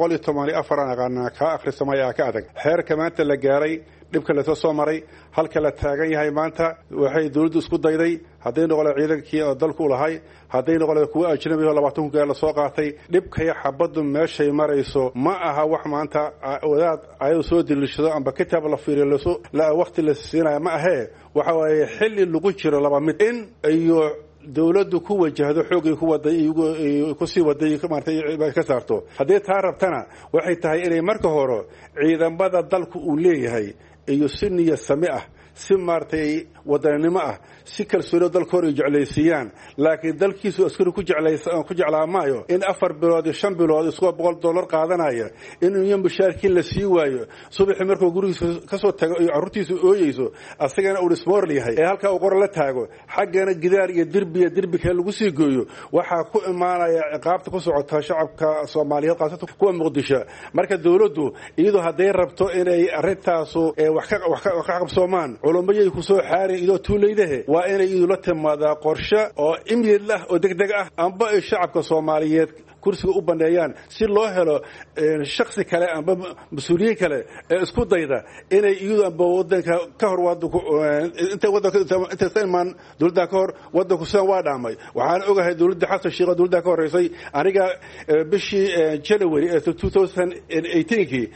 114 aan aqaanaa ka akhrisamaya ka adag xeerka maanta la gaaray dhibka la soo maray halka la taagan yahay maanta waxay dawladdu isku dayday haday noqdo ciidankii oo dalku lahay haday noqdo kuwa ajnabi oo 20 gaar la soo qaatay dhibkay xabadu meeshay marayso ma aha wax maanta wadaad ay soo dilishado amba kitaab la fiiriyo la waqti la siinaya ma aha waxa way xilli lagu jiro laba mid in iyo dawladdu ku wajahdo xoogay ku waday ku sii waday maartay ka saarto haddii taa rabtana waxay tahay inay marka hore ciidamada dalku uu leeyahay iyo sinniya sami ah si maartay wadanimo ah si kalsooni dalkooda jeclaysiiyaan laakiin dalkiisu askari ku jeclaamaayo in 4 bilood 5 bilood isku $100 qaadanaya in uu mushaarkiin la sii waayo subax markuu gurigiisa ka soo tago iyo carruurtiisa ooyeyso asagana uu ismoor leeyahay ee halka uu qor la taago xaggana gidaar iyo dirbi kale lagu sii gooyo waxa ku imaanaya ciqaabta ku socota shacabka Soomaaliyeed qaasatan kuwa Muqdisho marka dawladdu iyadoo haday rabto inay arrintaas wax ka qabsoomaan culumayay ku soo xaarin idoo tuulaydahe waa inay idula timaada qorshe oo immediate ah oo degdeg ah amba ay shacabka Soomaaliyeed kursiga u baneeyaan si loo helo shakhsi kale amba mas'uuliyiin kale ee isku dayda inay iyadu amba wadanka ka hor inta sayman dawladda ka hor wadanku soo waa dhaamay waxaan ogahay dawladda xasan sheekh dawladda ka horeysay aniga bishii January 2018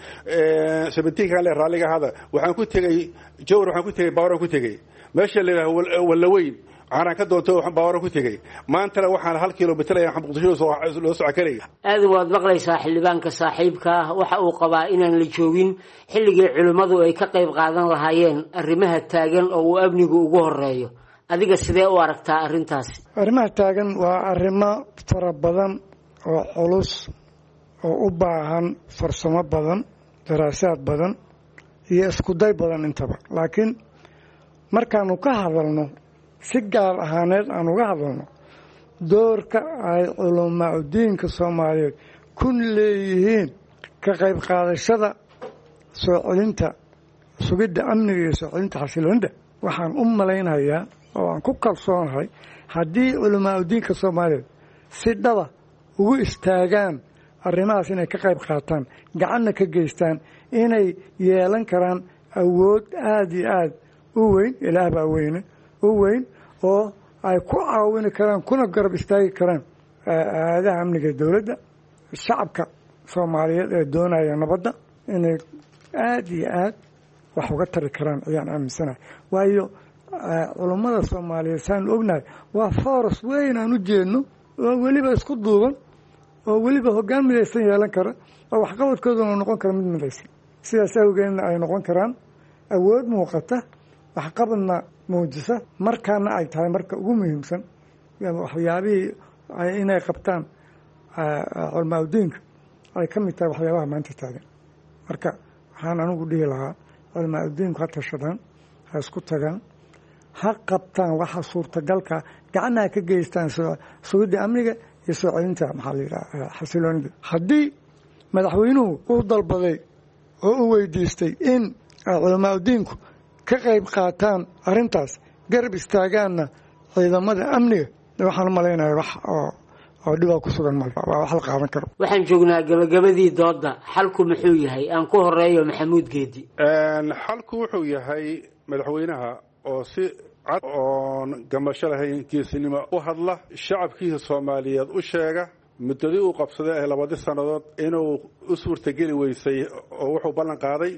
17 ka raaliga hada waxaan ku tagay jawr waxaan ku tagay bawran ku tagay meesha la walaweyn aan ka doonto waxaan bawran ku tagay maanta waxaan 1 kiiloomitir ayaan Muqdisho loo soo karay aad waad maqlaysaa xildhibaanka saaxiibka waxa uu qabaa inaan la joogin xilligii culimadu ay ka qayb qaadan lahaayeen arrimaha taagan oo uu amnigu ugu horeeyo adiga sidee u aragtaa arrintaas arrimaha taagan waa arrimo fara badan oo culus oo u baahan farsamo badan daraasaad badan iyo isku day badan intaba laakiin markaanu ka hadalno si gaar ahaaneed aan uga hadalno doorka ay culamaa diinka soomaaliyeed ku leeyihiin ka qayb qaadashada soo celinta sugidda amniga iyo soo celinta xasiloonida waxaan u malaynayaa oo aan ku kalsoonahay haddii culamaa diinka soomaaliyeed si dhaba ugu istaagaan arrimahaas inay ka qayb qaataan gacanna ka geystaan inay yeelan karaan awood aada iyo aada u weyn ilaah baa weyne u weyn oo ay ku caawini karaan kuna garab istaagi karaan aadaha amniga dowladda shacabka soomaaliyeed ee doonaya nabadda inay aada iyo aad wax uga tari karaan ayaan aaminsanahay waayo culummada soomaaliyeed saanu ognahay waa foros weyn aan u jeedno oo weliba isku duuban oo weliba hoggaan midaysan yeelan kara oo waxqabadkooduna noqon kara mid midaysan sidaas awgeedna ay noqon karaan awood muuqata waxqabadna muujisa markaana ay tahay marka ugu muhiimsan waxyaabihii inay qabtaan culamaa udiinka ay ka mid tahay waxyaabaha maanta taagan marka waxaan anigu dhihi lahaa culamaa udiinku ha tashadaan ha isku tagaan ha qabtaan waxa suurtagalka gacanna ha ka geystaan sugidda amniga iyo soo celinta maxaa la yidhaha xasiloonida haddii madaxweynuhu uu dalbaday oo u weydiistay in culamaa udiinku ka qayb qaataan arrintaas garab istaagaanna ciidamada amniga waxaan u malaynaya wax oo dhibaa ku sugan mal waa wax la qaadan karo waxaan joognaa gabagabadii dooda xalku muxuu yahay aan ku horeeyo maxamuud geedi xalku wuxuu yahay madaxweynaha oo si cad oon gamasho lahayn geesinimo u hadla shacabkiisa soomaaliyeed u sheega muddadii uu qabsaday ee 2 sannadood inuu u suurtageli weysay oo wuxuu ballan qaaday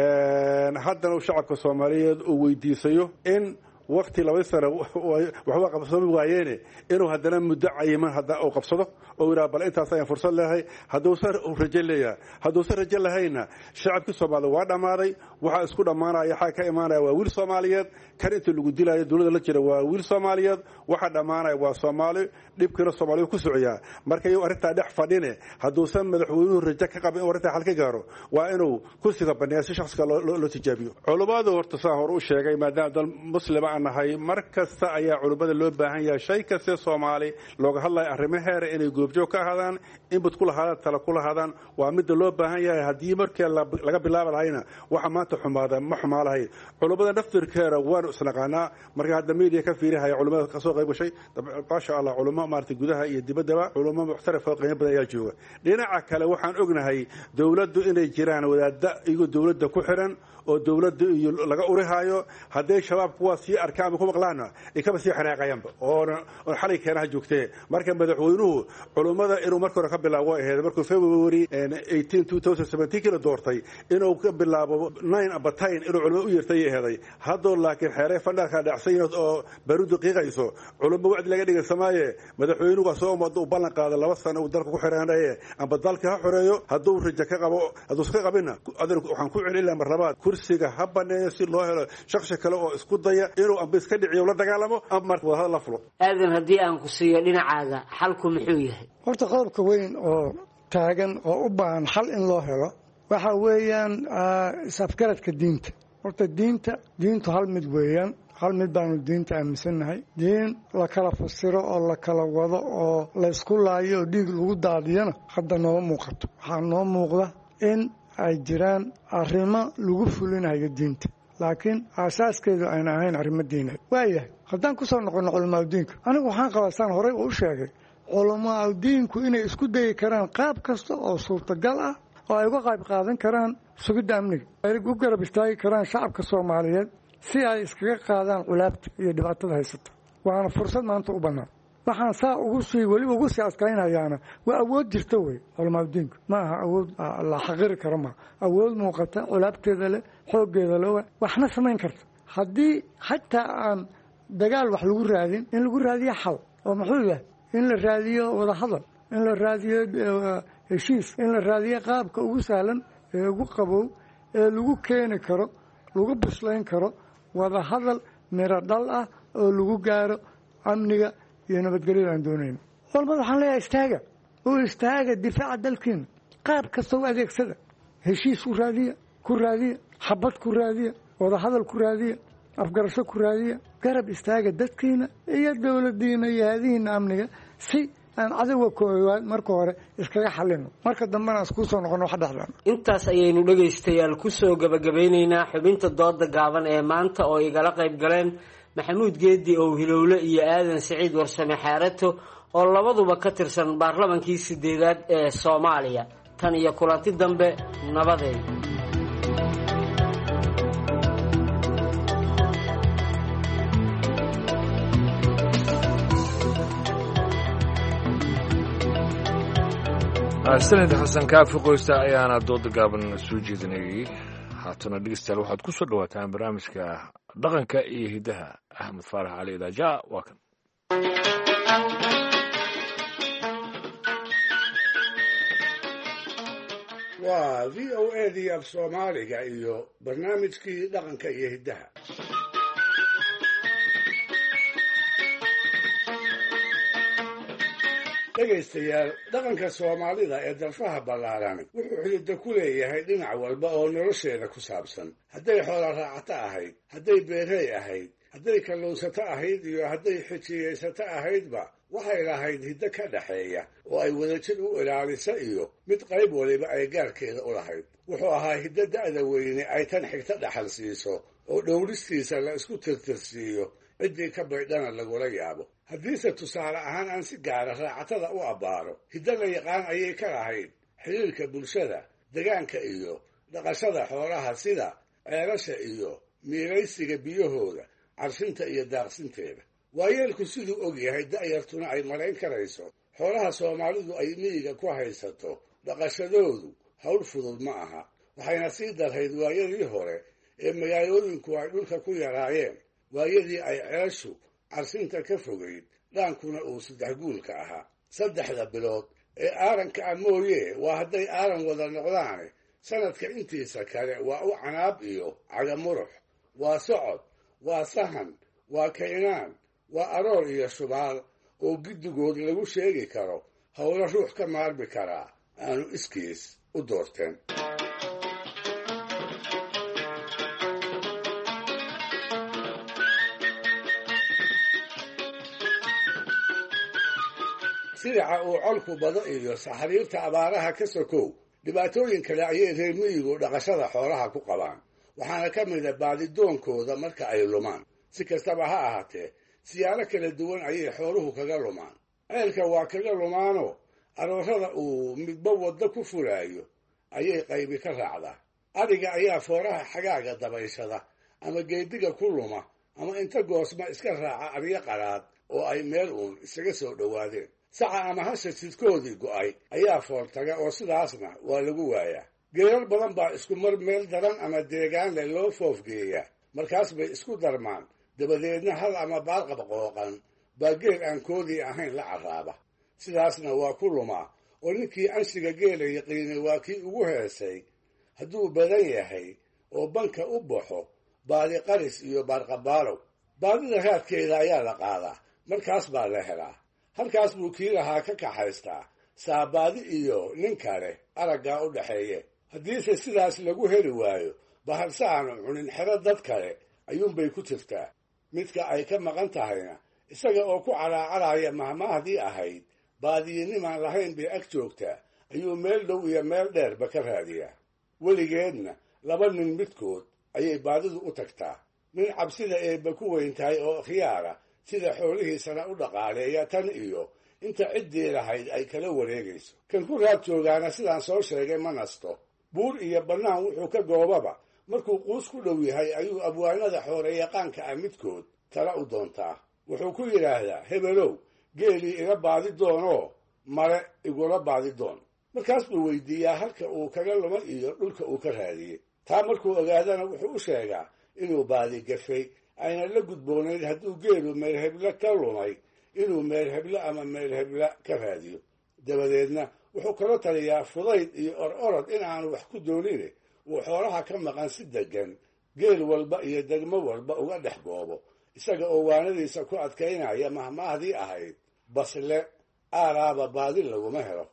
haddana uu shacabka soomaaliyeed uu weydiisayo in waqti 2 sano waxba qabsoomi waayeene inuu haddana muddo cayiman hadda uu qabsado oo yidhaha bal intaas ayaan fursad leeyahay hadduusan rajo leeyahay hadduusan rajo lahayna shacabkii soomaaliyeed waa dhammaaday waxaa isku dhammaanaya waxaa ka imaanaya waa wiil soomaaliyeed kan inta lagu dilayo dowladda la jira waa wiil soomaaliyeed waxaa dhammaanaya waa soomaali dhibkiina soomaaliya ku socoyaa marka iyu arrintaa dhex fadhine hadduusan madaxweynuhu rajo ka qabin inuu arrintaa xal ka gaaro waa inuu kursiga banneeya si shakhsiga loo tijaabiyo culummadu horta saa hore u sheegay maadaama dal muslima aan nahay mar kasta ayaa culummada loo baahan yahay shay kastee soomaali looga hadlayo arrimaheera inay goobjoog ka ahaadaan inbud ku lahaadaan tala ku lahaadaan waa midda loo baahan yahay haddii markii laga bilaabi lahayna waxa maanta xumaada ma xumaa lahay culummada naftirkeeda waanu isnaqaanaa marka hadda media ka fiirihaya culummada kasoo qayb gashay maasha allah culummo maaragtay gudaha iyo dibaddaba culummo muxtaraf oo qiimo badan ayaa jooga dhinaca kale waxaan ognahay dowladdu inay jiraan wadaadda iyagoo dowladda ku xiran oo dowladda iyo laga urihaayo hadday shabaab kuwaas sii arkaan ama ku maqlaana ay kaba sii xanaaqayaanba oon xalay keenaha joogtee marka madaxweynuhu culummada inuu marka hore ka bilaabo ahayd markuu February 18 2017 kila doortay inuu ka bilaabo 9 abatain inuu culummada u yeertay ahayd haddoo laakiin xeeray fandhalka dhacsayn oo baruud qiiqayso culummo wacdi laga dhigay Soomaaliya madaxweynuhu soo umad u ballan qaaday 2 sano uu dalka ku xiraanaye amba dalka ha xoreeyo hadduu rajo ka qabo hadduu iska qabina waxaan ku celinayaa mar labaad kursiga habaneeyo si loo helo shakhsi kale oo isku daya inuu ambis ka dhiciyo la dagaalamo ama marka wada la fulo aadan haddii aan ku siiyo dhinacaaga xalku muxuu yahay horta qodobka weyn oo taagan oo u baahan xal in loo helo waxa weeyaan isafgaradka diinta horta diintu hal mid weeyaan hal mid baanu diinta aaminsannahay diin la kala fasiro oo la kala wado oo la isku laayo oo dhiig lagu daadiyana hadda nooma muuqato waxaa noo muuqda in ay jiraan arrimo lagu fulinayo diinta laakiin aasaaskeedu ayna ahayn arrimo diineed waayahay haddaan ku soo noqono culamaa udiinka anigu waxaan qabaa saan horey u sheegay culamaa udiinku inay isku dayi karaan qaab kasta oo suurtagal ah oo ay uga qayb qaadan karaan sugidda amniga ay u garab istaagi karaan shacabka soomaaliyeed si ay iskaga qaadaan culaabta iyo dhibaatada haysata waana fursad maanta u bannaan waxaan saa weliba ugu sii adkaynayaana waa awood jirta wey culamaa udiinku ma aha awood la xaqiri karo maaha awood muuqata culaabteeda leh xooggeeda le waxna samayn karta haddii xataa aan dagaal wax lagu raadin in lagu raadiyo xal oo muxuu yahay in la raadiyo wadahadal in la raadiyo heshiis in la raadiyo qaabka ugu sahlan ee ugu qabow ee lagu keeni karo lagu bislayn karo wadahadal miro dhal ah oo lagu gaaro amniga iyo nabadgelyada aan doonayno walbada waxaan leeyahay istaaga difaaca dalkiina qaab kasta u adeegsada heshiis ku raadiya xabad ku raadiya wadahadal ku raadiya afgarasho ku raadiya garab istaaga dadkiina iyo dowladiina iyo haadihiina amniga si aan cadowga koowaad marka hore iskaga xalino marka dambena isku soo noqono wax dhexdaan. intaas ayaynu dhegaystayaal ku soo gabagabeynaynaa xubinta dooda gaaban ee maanta oo igala qayb galeen maxamuud geedi oo hilowle iyo aadan siciid warsame xaarato oo labaduba ka tirsan baarlamankii 8aad ee Soomaaliya. tan iyo kulanti dambe nabadeed. sanad xasan kaafi qoysta ayaana dooda gaaban soo jeedinayay. haatana dhegeystayaal waxaad ku soo dhawaataan barnaamijka dhaqanka iyo hidaha. axmed faarax cali idaaja waa kan. waa VOA-dii af Soomaaliga iyo barnaamijkii dhaqanka iyo hidaha. dhegaystayaal, dhaqanka Soomaalida ee darfaha ballaaran wuxuu xididdo ku leeyahay dhinac walba oo nolosheeda ku saabsan. hadday xoola raacato ahayd, hadday beerey ahayd, hadday kalluunsato ahayd iyo hadday xijiyeysato ahaydba waxay lahayd hiddo ka dhaxeeya oo ay wadajir u ilaalisa iyo mid qayb waliba ay gaarkeeda u lahayd. wuxuu ahaa hiddo da'da weyne ay tan xigta dhaxal siiso oo dhowristiisa la isku tirtirsiiyo ciddii ka baydhana lagula yaabo. haddiise tusaale ahaan aan si gaara raacatada u abbaaro, hiddo la yaqaan ayay ka lahayd xiriirka bulshada, degaanka iyo dhaqashada xoolaha sida ceelasha iyo miiraysiga biyahooda, carsinta iyo daaqsinteeda. waayeelku siduu og yahay da'yartuna ay malayn karayso, xoolaha Soomaalidu ay miyiga ku haysato dhaqashadoodu hawl fudud ma aha. waxayna sii darhayd waayadii hore ee magaalooyinku ay dhulka ku yaraayeen, waayadii ay ceeshu carsinta ka fogayd, dhaankuna uu 3 guulka ahaa. 3 bilood ee aaranka ah mooye waa hadday aaran wada noqdaane, sanadka intiisa kale waa u canaab iyo cagamurux, waa socod, waa sahan, waa kaynaan, waa aroor iyo shubaal oo giddigood lagu sheegi karo howlo ruux ka maarmi karaa aanu iskiis u doorteen. sidaca uu colku bado iyo saxariirta abaaraha ka sokow, dhibaatooyin kale ayay reer miyigu dhaqashada xoolaha ku qabaan. waxaana ka mida baadidoonkooda marka ay lumaan. si kastaba ha ahaatee, siyaalo kala duwan ayay xooluhu kaga lumaan. ceelka waa kaga lumaanoo aroorada uu midba waddo ku fulaayo ayay qaybi ka raacdaa. adhiga ayaa fooraha xagaaga dabayshada ama geediga ku luma, ama inta goosma iska raaca aryo qaraad oo ay meel uun isaga soo dhowaadeen. saca ama hasha jidkoodii go'ay ayaa fooltaga oo sidaasna waa lagu waayaa. geerar badan baa isku mar meel daran ama deegaan leh loo foofgeeyaa, markaas bay isku darmaan, dabadeedna hal ama baarqab qooqan baa geel aan koodii ahayn la carraaba. sidaasna waa ku lumaa oo ninkii anshiga geela yaqiinay waa kii ugu heesay hadduu badan yahay oo banka u baxo baadi qaris iyo baarqabaalow. baadida raadkeeda ayaa la qaadaa, markaas baa la helaa. halkaas buu kii lahaa ka kaxaystaa saabaadi iyo nin kale araggaa u dhaxeeye. haddiise sidaas lagu heli waayo, bahalse aanu cunin xero dad kale ayuunbay ku jirtaa. midka ay ka maqan tahayna isaga oo ku calaacaraya mahmaahdii ahayd baadiyinimaan lahayn bay ag joogtaa ayuu meel dhow iyo meel dheerba ka raadiyaa. weligeedna 2 nin midkood ayay baadidu u tagtaa. nin cabsida eebba ku weyn tahay oo khiyaara, sida xoolihiisana u dhaqaaleeya tan iyo inta ciddii lahayd ay kala wareegayso. kan ku raad joogaana sidaan soo sheegay ma nasto. buur iyo bannaan wuxuu ka goobaba markuu quus ku dhow yahay ayuu abwaanada xooreyaqaanka ah midkood tala u doontaa. wuxuu ku yidhaahdaa, hebelow, geelii iga baadi doonoo mare igula baadi doon. markaas buu weydiiyaa halka uu kaga lumay iyo dhulka uu ka raadiyey. taa markuu ogaadana wuxuu u sheegaa inuu baadi gafay, ayna la gudboonayd hadduu geelu meelhebla ka lumay inuu meelheblo ama meelhebla ka raadiyo. dabadeedna wuxuu kala taliyaa fudayd iyo ororod in aanu wax ku doonine uu xoolaha ka maqan si deggan geel walba iyo degmo walba uga dhex goobo, isaga oo waanadiisa ku adkaynaya mahmaahdii ahayd basle aaraaba baadi laguma helo.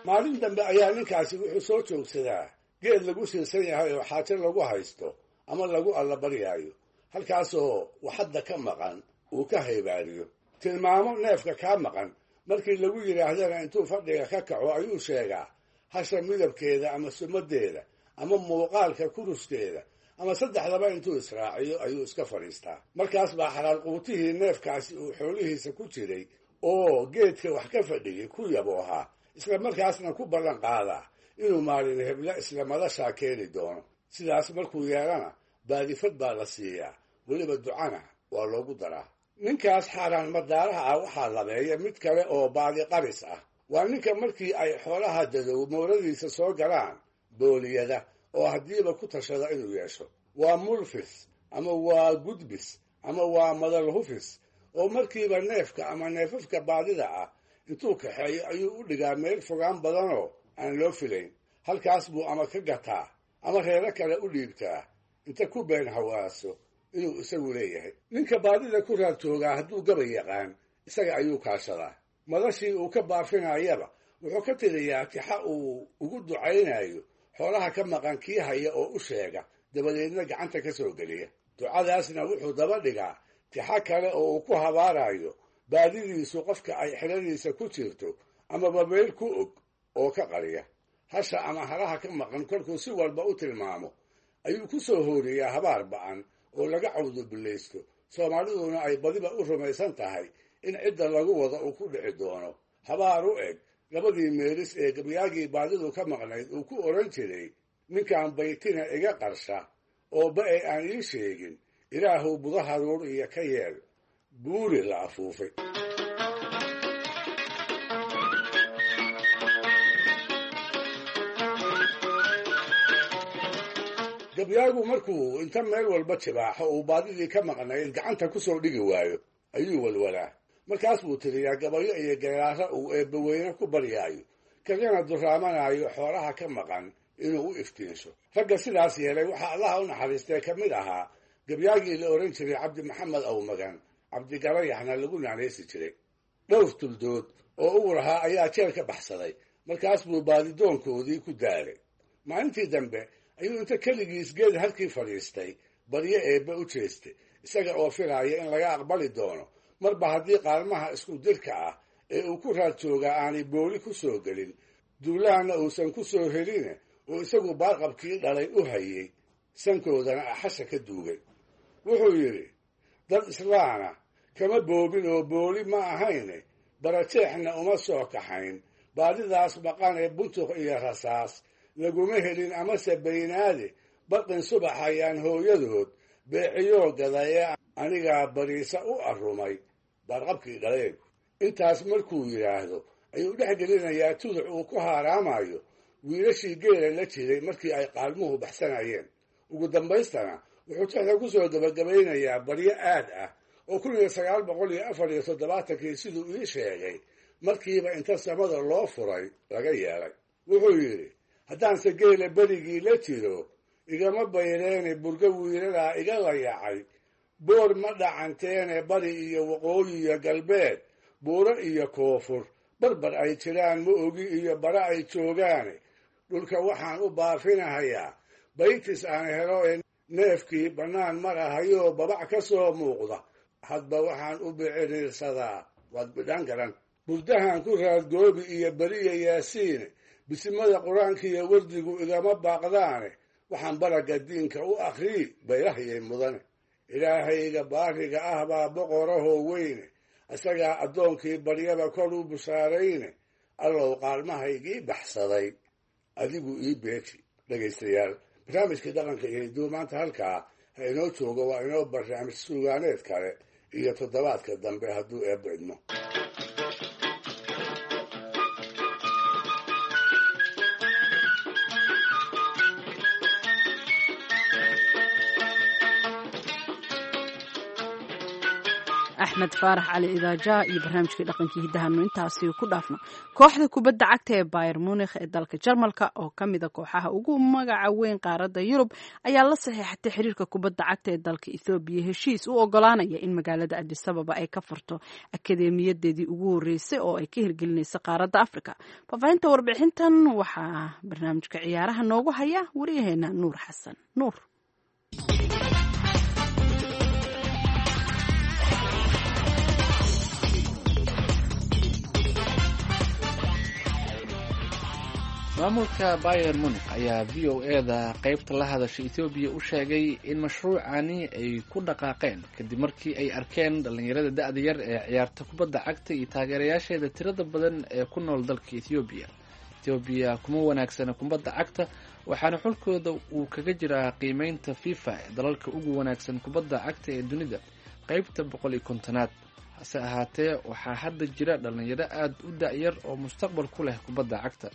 maalin dambe ayaa ninkaasi wuxuu soo joogsadaa geed lagu siirsan yahay oo xaajo lagu haysto ama lagu allabaryaayo halkaasoo waxadda ka maqan uu ka haybaariyo tilmaamo neefka kaa maqan markii lagu yidhaahdana intuu fadhiga ka kaco ayuu sheegaa hasha midabkeeda ama sumadeeda ama muuqaalka kuruskeeda ama saddexdaba intuu israaciyo ayuu iska fadhiistaa markaas baa xalaal quutihii neefkaasi uu xoolihiisa ku jiray oo geedka wax ka fadhiyey ku yaboohaa isla markaasna ku ballan qaadaa inuu maalin hebla isla madashaa keeni doono sidaas markuu yeelana baadifad baa la siiyaa weliba ducana waa loogu daraa ninkaas xaaraan madaaraha ah waxaa labeeya mid kale oo baadi qaris ah waa ninka markii ay xoolaha dadow mooradiisa soo galaan booliyada oo haddiiba ku tashada inuu yeesho waa mulfis ama waa gudbis ama waa madalhufis oo markiiba neefka ama neefafka baadida ah intuu kaxeeyo ayuu u dhigaa meel fogaan badanoo aan loo filayn halkaas buu ama ka gataa ama reero kale u dhiibtaa inta ku been hawaaso inuu isagu leeyahay ninka baadida ku raad joogaa hadduu gabay yaqaan isaga ayuu kaashadaa madashii uu ka baafinayaba wuxuu ka tiriyaa tixa uu ugu ducaynayo xoolaha ka maqan kii haya oo u sheega dabadeedna gacanta ka soo geliya ducadaasna wuxuu daba dhigaa tixa kale oo uu ku habaarayo baadidiisu qofka ay xiladiisa ku jirto amaba meel ku og oo ka qariya hasha ama halaha ka maqan kolkuu si walba u tilmaamo ayuu ku soo hooriyaa habaar ba'an oo laga cawdubillaysto soomaaliduna ay badiba u rumaysan tahay in cidda lagu wada uu ku dhici doono habaar u eg labadii meelis ee gabyaagii baadidu ka maqnayd uu ku odhan jiray ninkan baytina iga qarsha oo ba'e aan ii sheegin ilaahuw budaharuur iyo ka yeel buuri la afuufay gabyaagu markuu inta meel walba jibaaxo uu baadidii ka maqnayd gacanta ku soo dhigi waayo ayuu walwalaa markaas buu tiriyaa gabayo iyo garaaro uu eebbaweyne ku baryaayo kagana duraamanaayo xoolaha ka maqan inuu u iftiinsho ragga sidaas yeelay waxaa allaha u naxariistay ka mid ahaa gabyaagii la odhan jiray cabdi maxamed awmagan cabdigarayaxna lagu naanaysi jiray dhowr tuldood oo uu lahaa ayaa jeel ka baxsaday markaas buu baadidoonkoodii ku daalay maalintii dambe ayuu inta keligiis geed halkii fadhiistay baryo eebbe u jeestay isaga oo filaaya in laga aqbali doono marba haddii qaalmaha isku dirka ah ee uu ku raad joogaa aanay booli ku soo gelin duulahanna uusan ku soo heline oo isagu baarqabkii dhalay u hayey sankoodana axasha ka duugay wuxuu yidhi dad islaana kama boobin oo booli ma ahayne barajeexna uma soo kaxayn baadidaas maqan ee buntuq iyo rasaas laguma helin amase baynaade baqin subax ayaan hooyadood beeciyoo gadayee anigaa bariisa u arrumay baarqabkii dhaleen intaas markuu yidhaahdo ayuu dhex gelinayaa tuduc uu ku haaraamayo wiilashii geela la jiray markii ay qaalmuhu baxsanayeen ugu dambaystana wuxuu tixda ku soo gabagabaynayaa baryo aad ah oo 1947 siduu ii sheegay markiiba inta samada loo furay laga yeelay wuxuu yidhi haddaanse geela berigii la jiro igama bayreene burga wiiladaa iga layacay boor ma dhacanteene bari iyo waqooyi iyo galbeed buuro iyo koonfur barbar ay jiraan ma ogi iyo bara ay joogaane dhulka waxaan u baafinahayaa baytis aan helo ee neefkii bannaan marahayoo babac ka soo muuqda hadba waxaan u biciriirsadaa waad bidhaan garan burdahan ku raadgoobi iyo beriya yaasiine bisimada qur-aankiiyo wardigu igama baaqdaane waxaan baragga diinka u akhrii bayrahayay mudane ilaahayga baariga ah baa boqorahoo weyne isagaa addoonkii baryaba kor u bushaarayne allow qaalmahaygii baxsaday adigu ii beeji dhegaystayaal barnaamijkii dhaqanka iyo hidduu maanta halkaa ha inoo joogo waa inoo barnaamij suugaaneed kale iyo toddobaadka dambe hadduu eebba idmo axmed faarax cali idaaja iyo barnaamijkii dhaqankii hiddahanu intaasi ku dhaafno. kooxda kubadda cagta ee Bayern Munich ee dalka Jarmalka oo ka mid ah kooxaha ugu magaca weyn qaaradda Yurub ayaa la saxiixatay xiriirka kubadda cagta ee dalka Ethiopia heshiis u ogolaanaya in magaalada Addis Ababa ay ka furto akadeemiyadeedii ugu horeysay oo ay ka hirgelinayso qaaradda Afrika. Faafahinta warbixintan waxaa barnaamijka ciyaaraha noogu haya wariyaheena Nuur Xasan Nuur. maamulka Bayern Munich ayaa VOA-da qaybta la hadashay Ethiopia u sheegay in mashruucani ay ku dhaqaaqeen kadib markii ay arkeen dhalinyarada da'da yar ee ciyaarta kubadda cagta iyo taageerayaasheeda tirada badan ee ku nool dalka Ethiopia. Ethiopia kuma wanaagsana kubadda cagta waxaana xulkooda uu kaga jiraa qiimeynta FIFA ee dalalka ugu wanaagsan kubadda cagta ee dunida qaybta 150aad. hase ahaatee waxaa hadda jira dhalinyaro aad u da'yar oo mustaqbal ku leh kubadda cagta.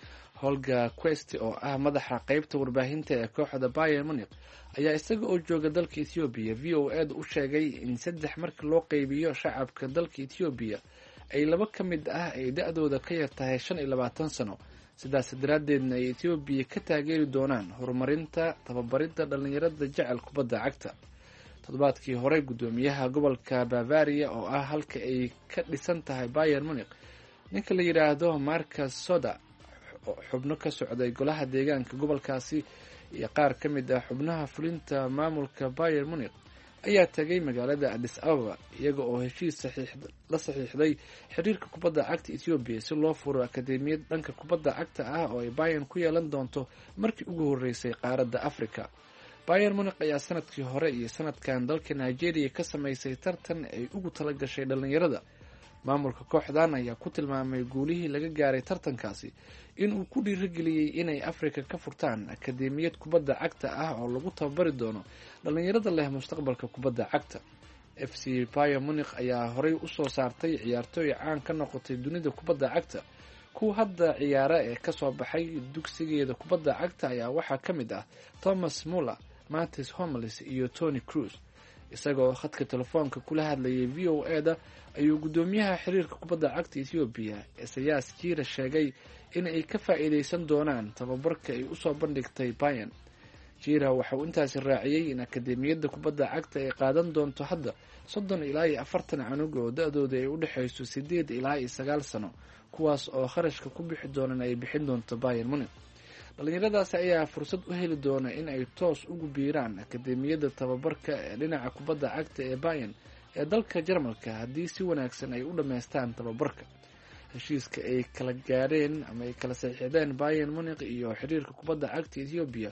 Holga Quest oo ah madaxa qaybta warbaahinta ee kooxda Bayern Munich ayaa isaga oo jooga dalka Ethiopia VOA-da u sheegay in 3 marka loo qaybiyo shacabka dalka Ethiopia ay 2 ka mid ah ay da'dooda ka yar tahay 25 sano. sidaas daraadeedna ay Ethiopia ka taageeri doonaan horumarinta tababaridda dhalinyarada jecel kubadda cagta. toddobaadkii hore gudoomiyaha gobolka Bavaria oo ah halka ay ka dhisan tahay Bayern Munich ninka la yiraahdo Marcus Soda xubno ka socday golaha deegaanka gobolkaasi iyo qaar ka mid ah xubnaha fulinta maamulka Bayern Munich ayaa tagay magaalada Addis Ababa iyaga oo heshiis la saxiixday xiriirka kubadda cagta Ethiopia si loo furo akadeemiyad dhanka kubadda cagta ah oo ay Bayern ku yeelan doonto markii ugu horeysay qaaradda Afrika. Bayern Munich ayaa sanadkii hore iyo sanadkan dalka Nigeria ka sameysay tartan ay ugu talagashay dhalinyarada. maamulka kooxdan ayaa ku tilmaamay guulihii laga gaaray tartankaasi in uu ku dhiirigeliyay inay Afrika ka furtaan akadeemiyad kubadda cagta ah oo lagu tababari doono dhalinyarada leh mustaqbalka kubadda cagta. FC Bayern Munich ayaa horey u soo saartay ciyaartooy caan ka noqotay dunida kubadda cagta. kuwa hadda ciyaara ee ka soo baxay dugsigeeda kubadda cagta ayaa waxaa ka mid ah Thomas Muller, Matthias Hummels iyo Toni Kroos. isagoo khadka telefoonka kula hadlayay VOA-da ayuu gudoomiyaha xiriirka kubadda cagta Ethiopia Isaias Jira sheegay in ay ka faa'iideysan doonaan tababarka ay u soo bandhigtay Bayern. Jira waxa uu intaasi raaciyay in akadeemiyadda kubadda cagta ay qaadan doonto hadda 30 ilaa 40 canug oo da'dooda ay u dhaxayso 8 ilaa 9 sano kuwaas oo kharashka ku bixi doonaan ay bixin doonto Bayern Munich. dhalinyaradaasi ayaa fursad u heli doona in ay toos ugu biiraan akadeemiyadda tababarka ee dhinaca kubadda cagta ee Bayern ee dalka Jarmalka haddii si wanaagsan ay u dhameystaan tababarka. heshiiska ay kala gaareen ama ay kala saxiixdeen Bayern Munich iyo xiriirka kubadda cagta Ethiopia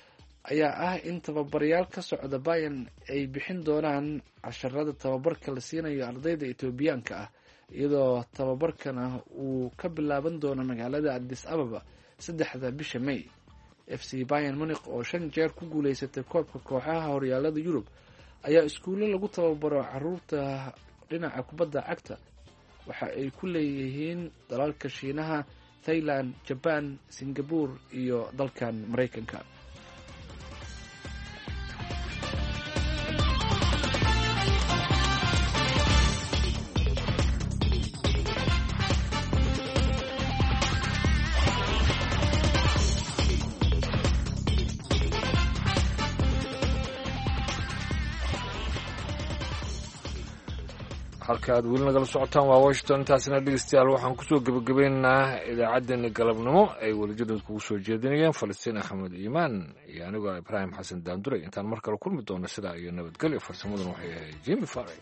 ayaa ah in tababarayaal ka socda Bayern ay bixin doonaan casharada tababarka la siinayo ardayda Etoobiyaanka ah iyadoo tababarkana uu ka bilaaban doono magaalada Addis Ababa 3 bisha May. FC Bayern Munich oo 5 jeer ku guuleysatay koobka kooxaha horyaalada Yurub ayaa iskuulo lagu tababaro caruurta dhinaca kubadda cagta waxa ay ku leeyihiin dalalka Shiinaha, Thailand, Japan, Singapore iyo dalkan Mareykanka. halka aad weli nagala socotaan waa Washington. intaasina dhegeystayaal waxaan kusoo gebagabaynaynaa idaacaddeenna galabnimo ay welijadood kugu soo jeedinayeen Falastiin Axmed Iimaan iyo anigoo Ibraahim Xasan Daanduray. intaan mar kale kulmi doono sidaa iyo nabadgelyo. farsamadan waxay ahayd Jimmy Farey.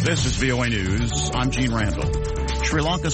This is VOA News. I'm Gene Randall. Sri Lanka's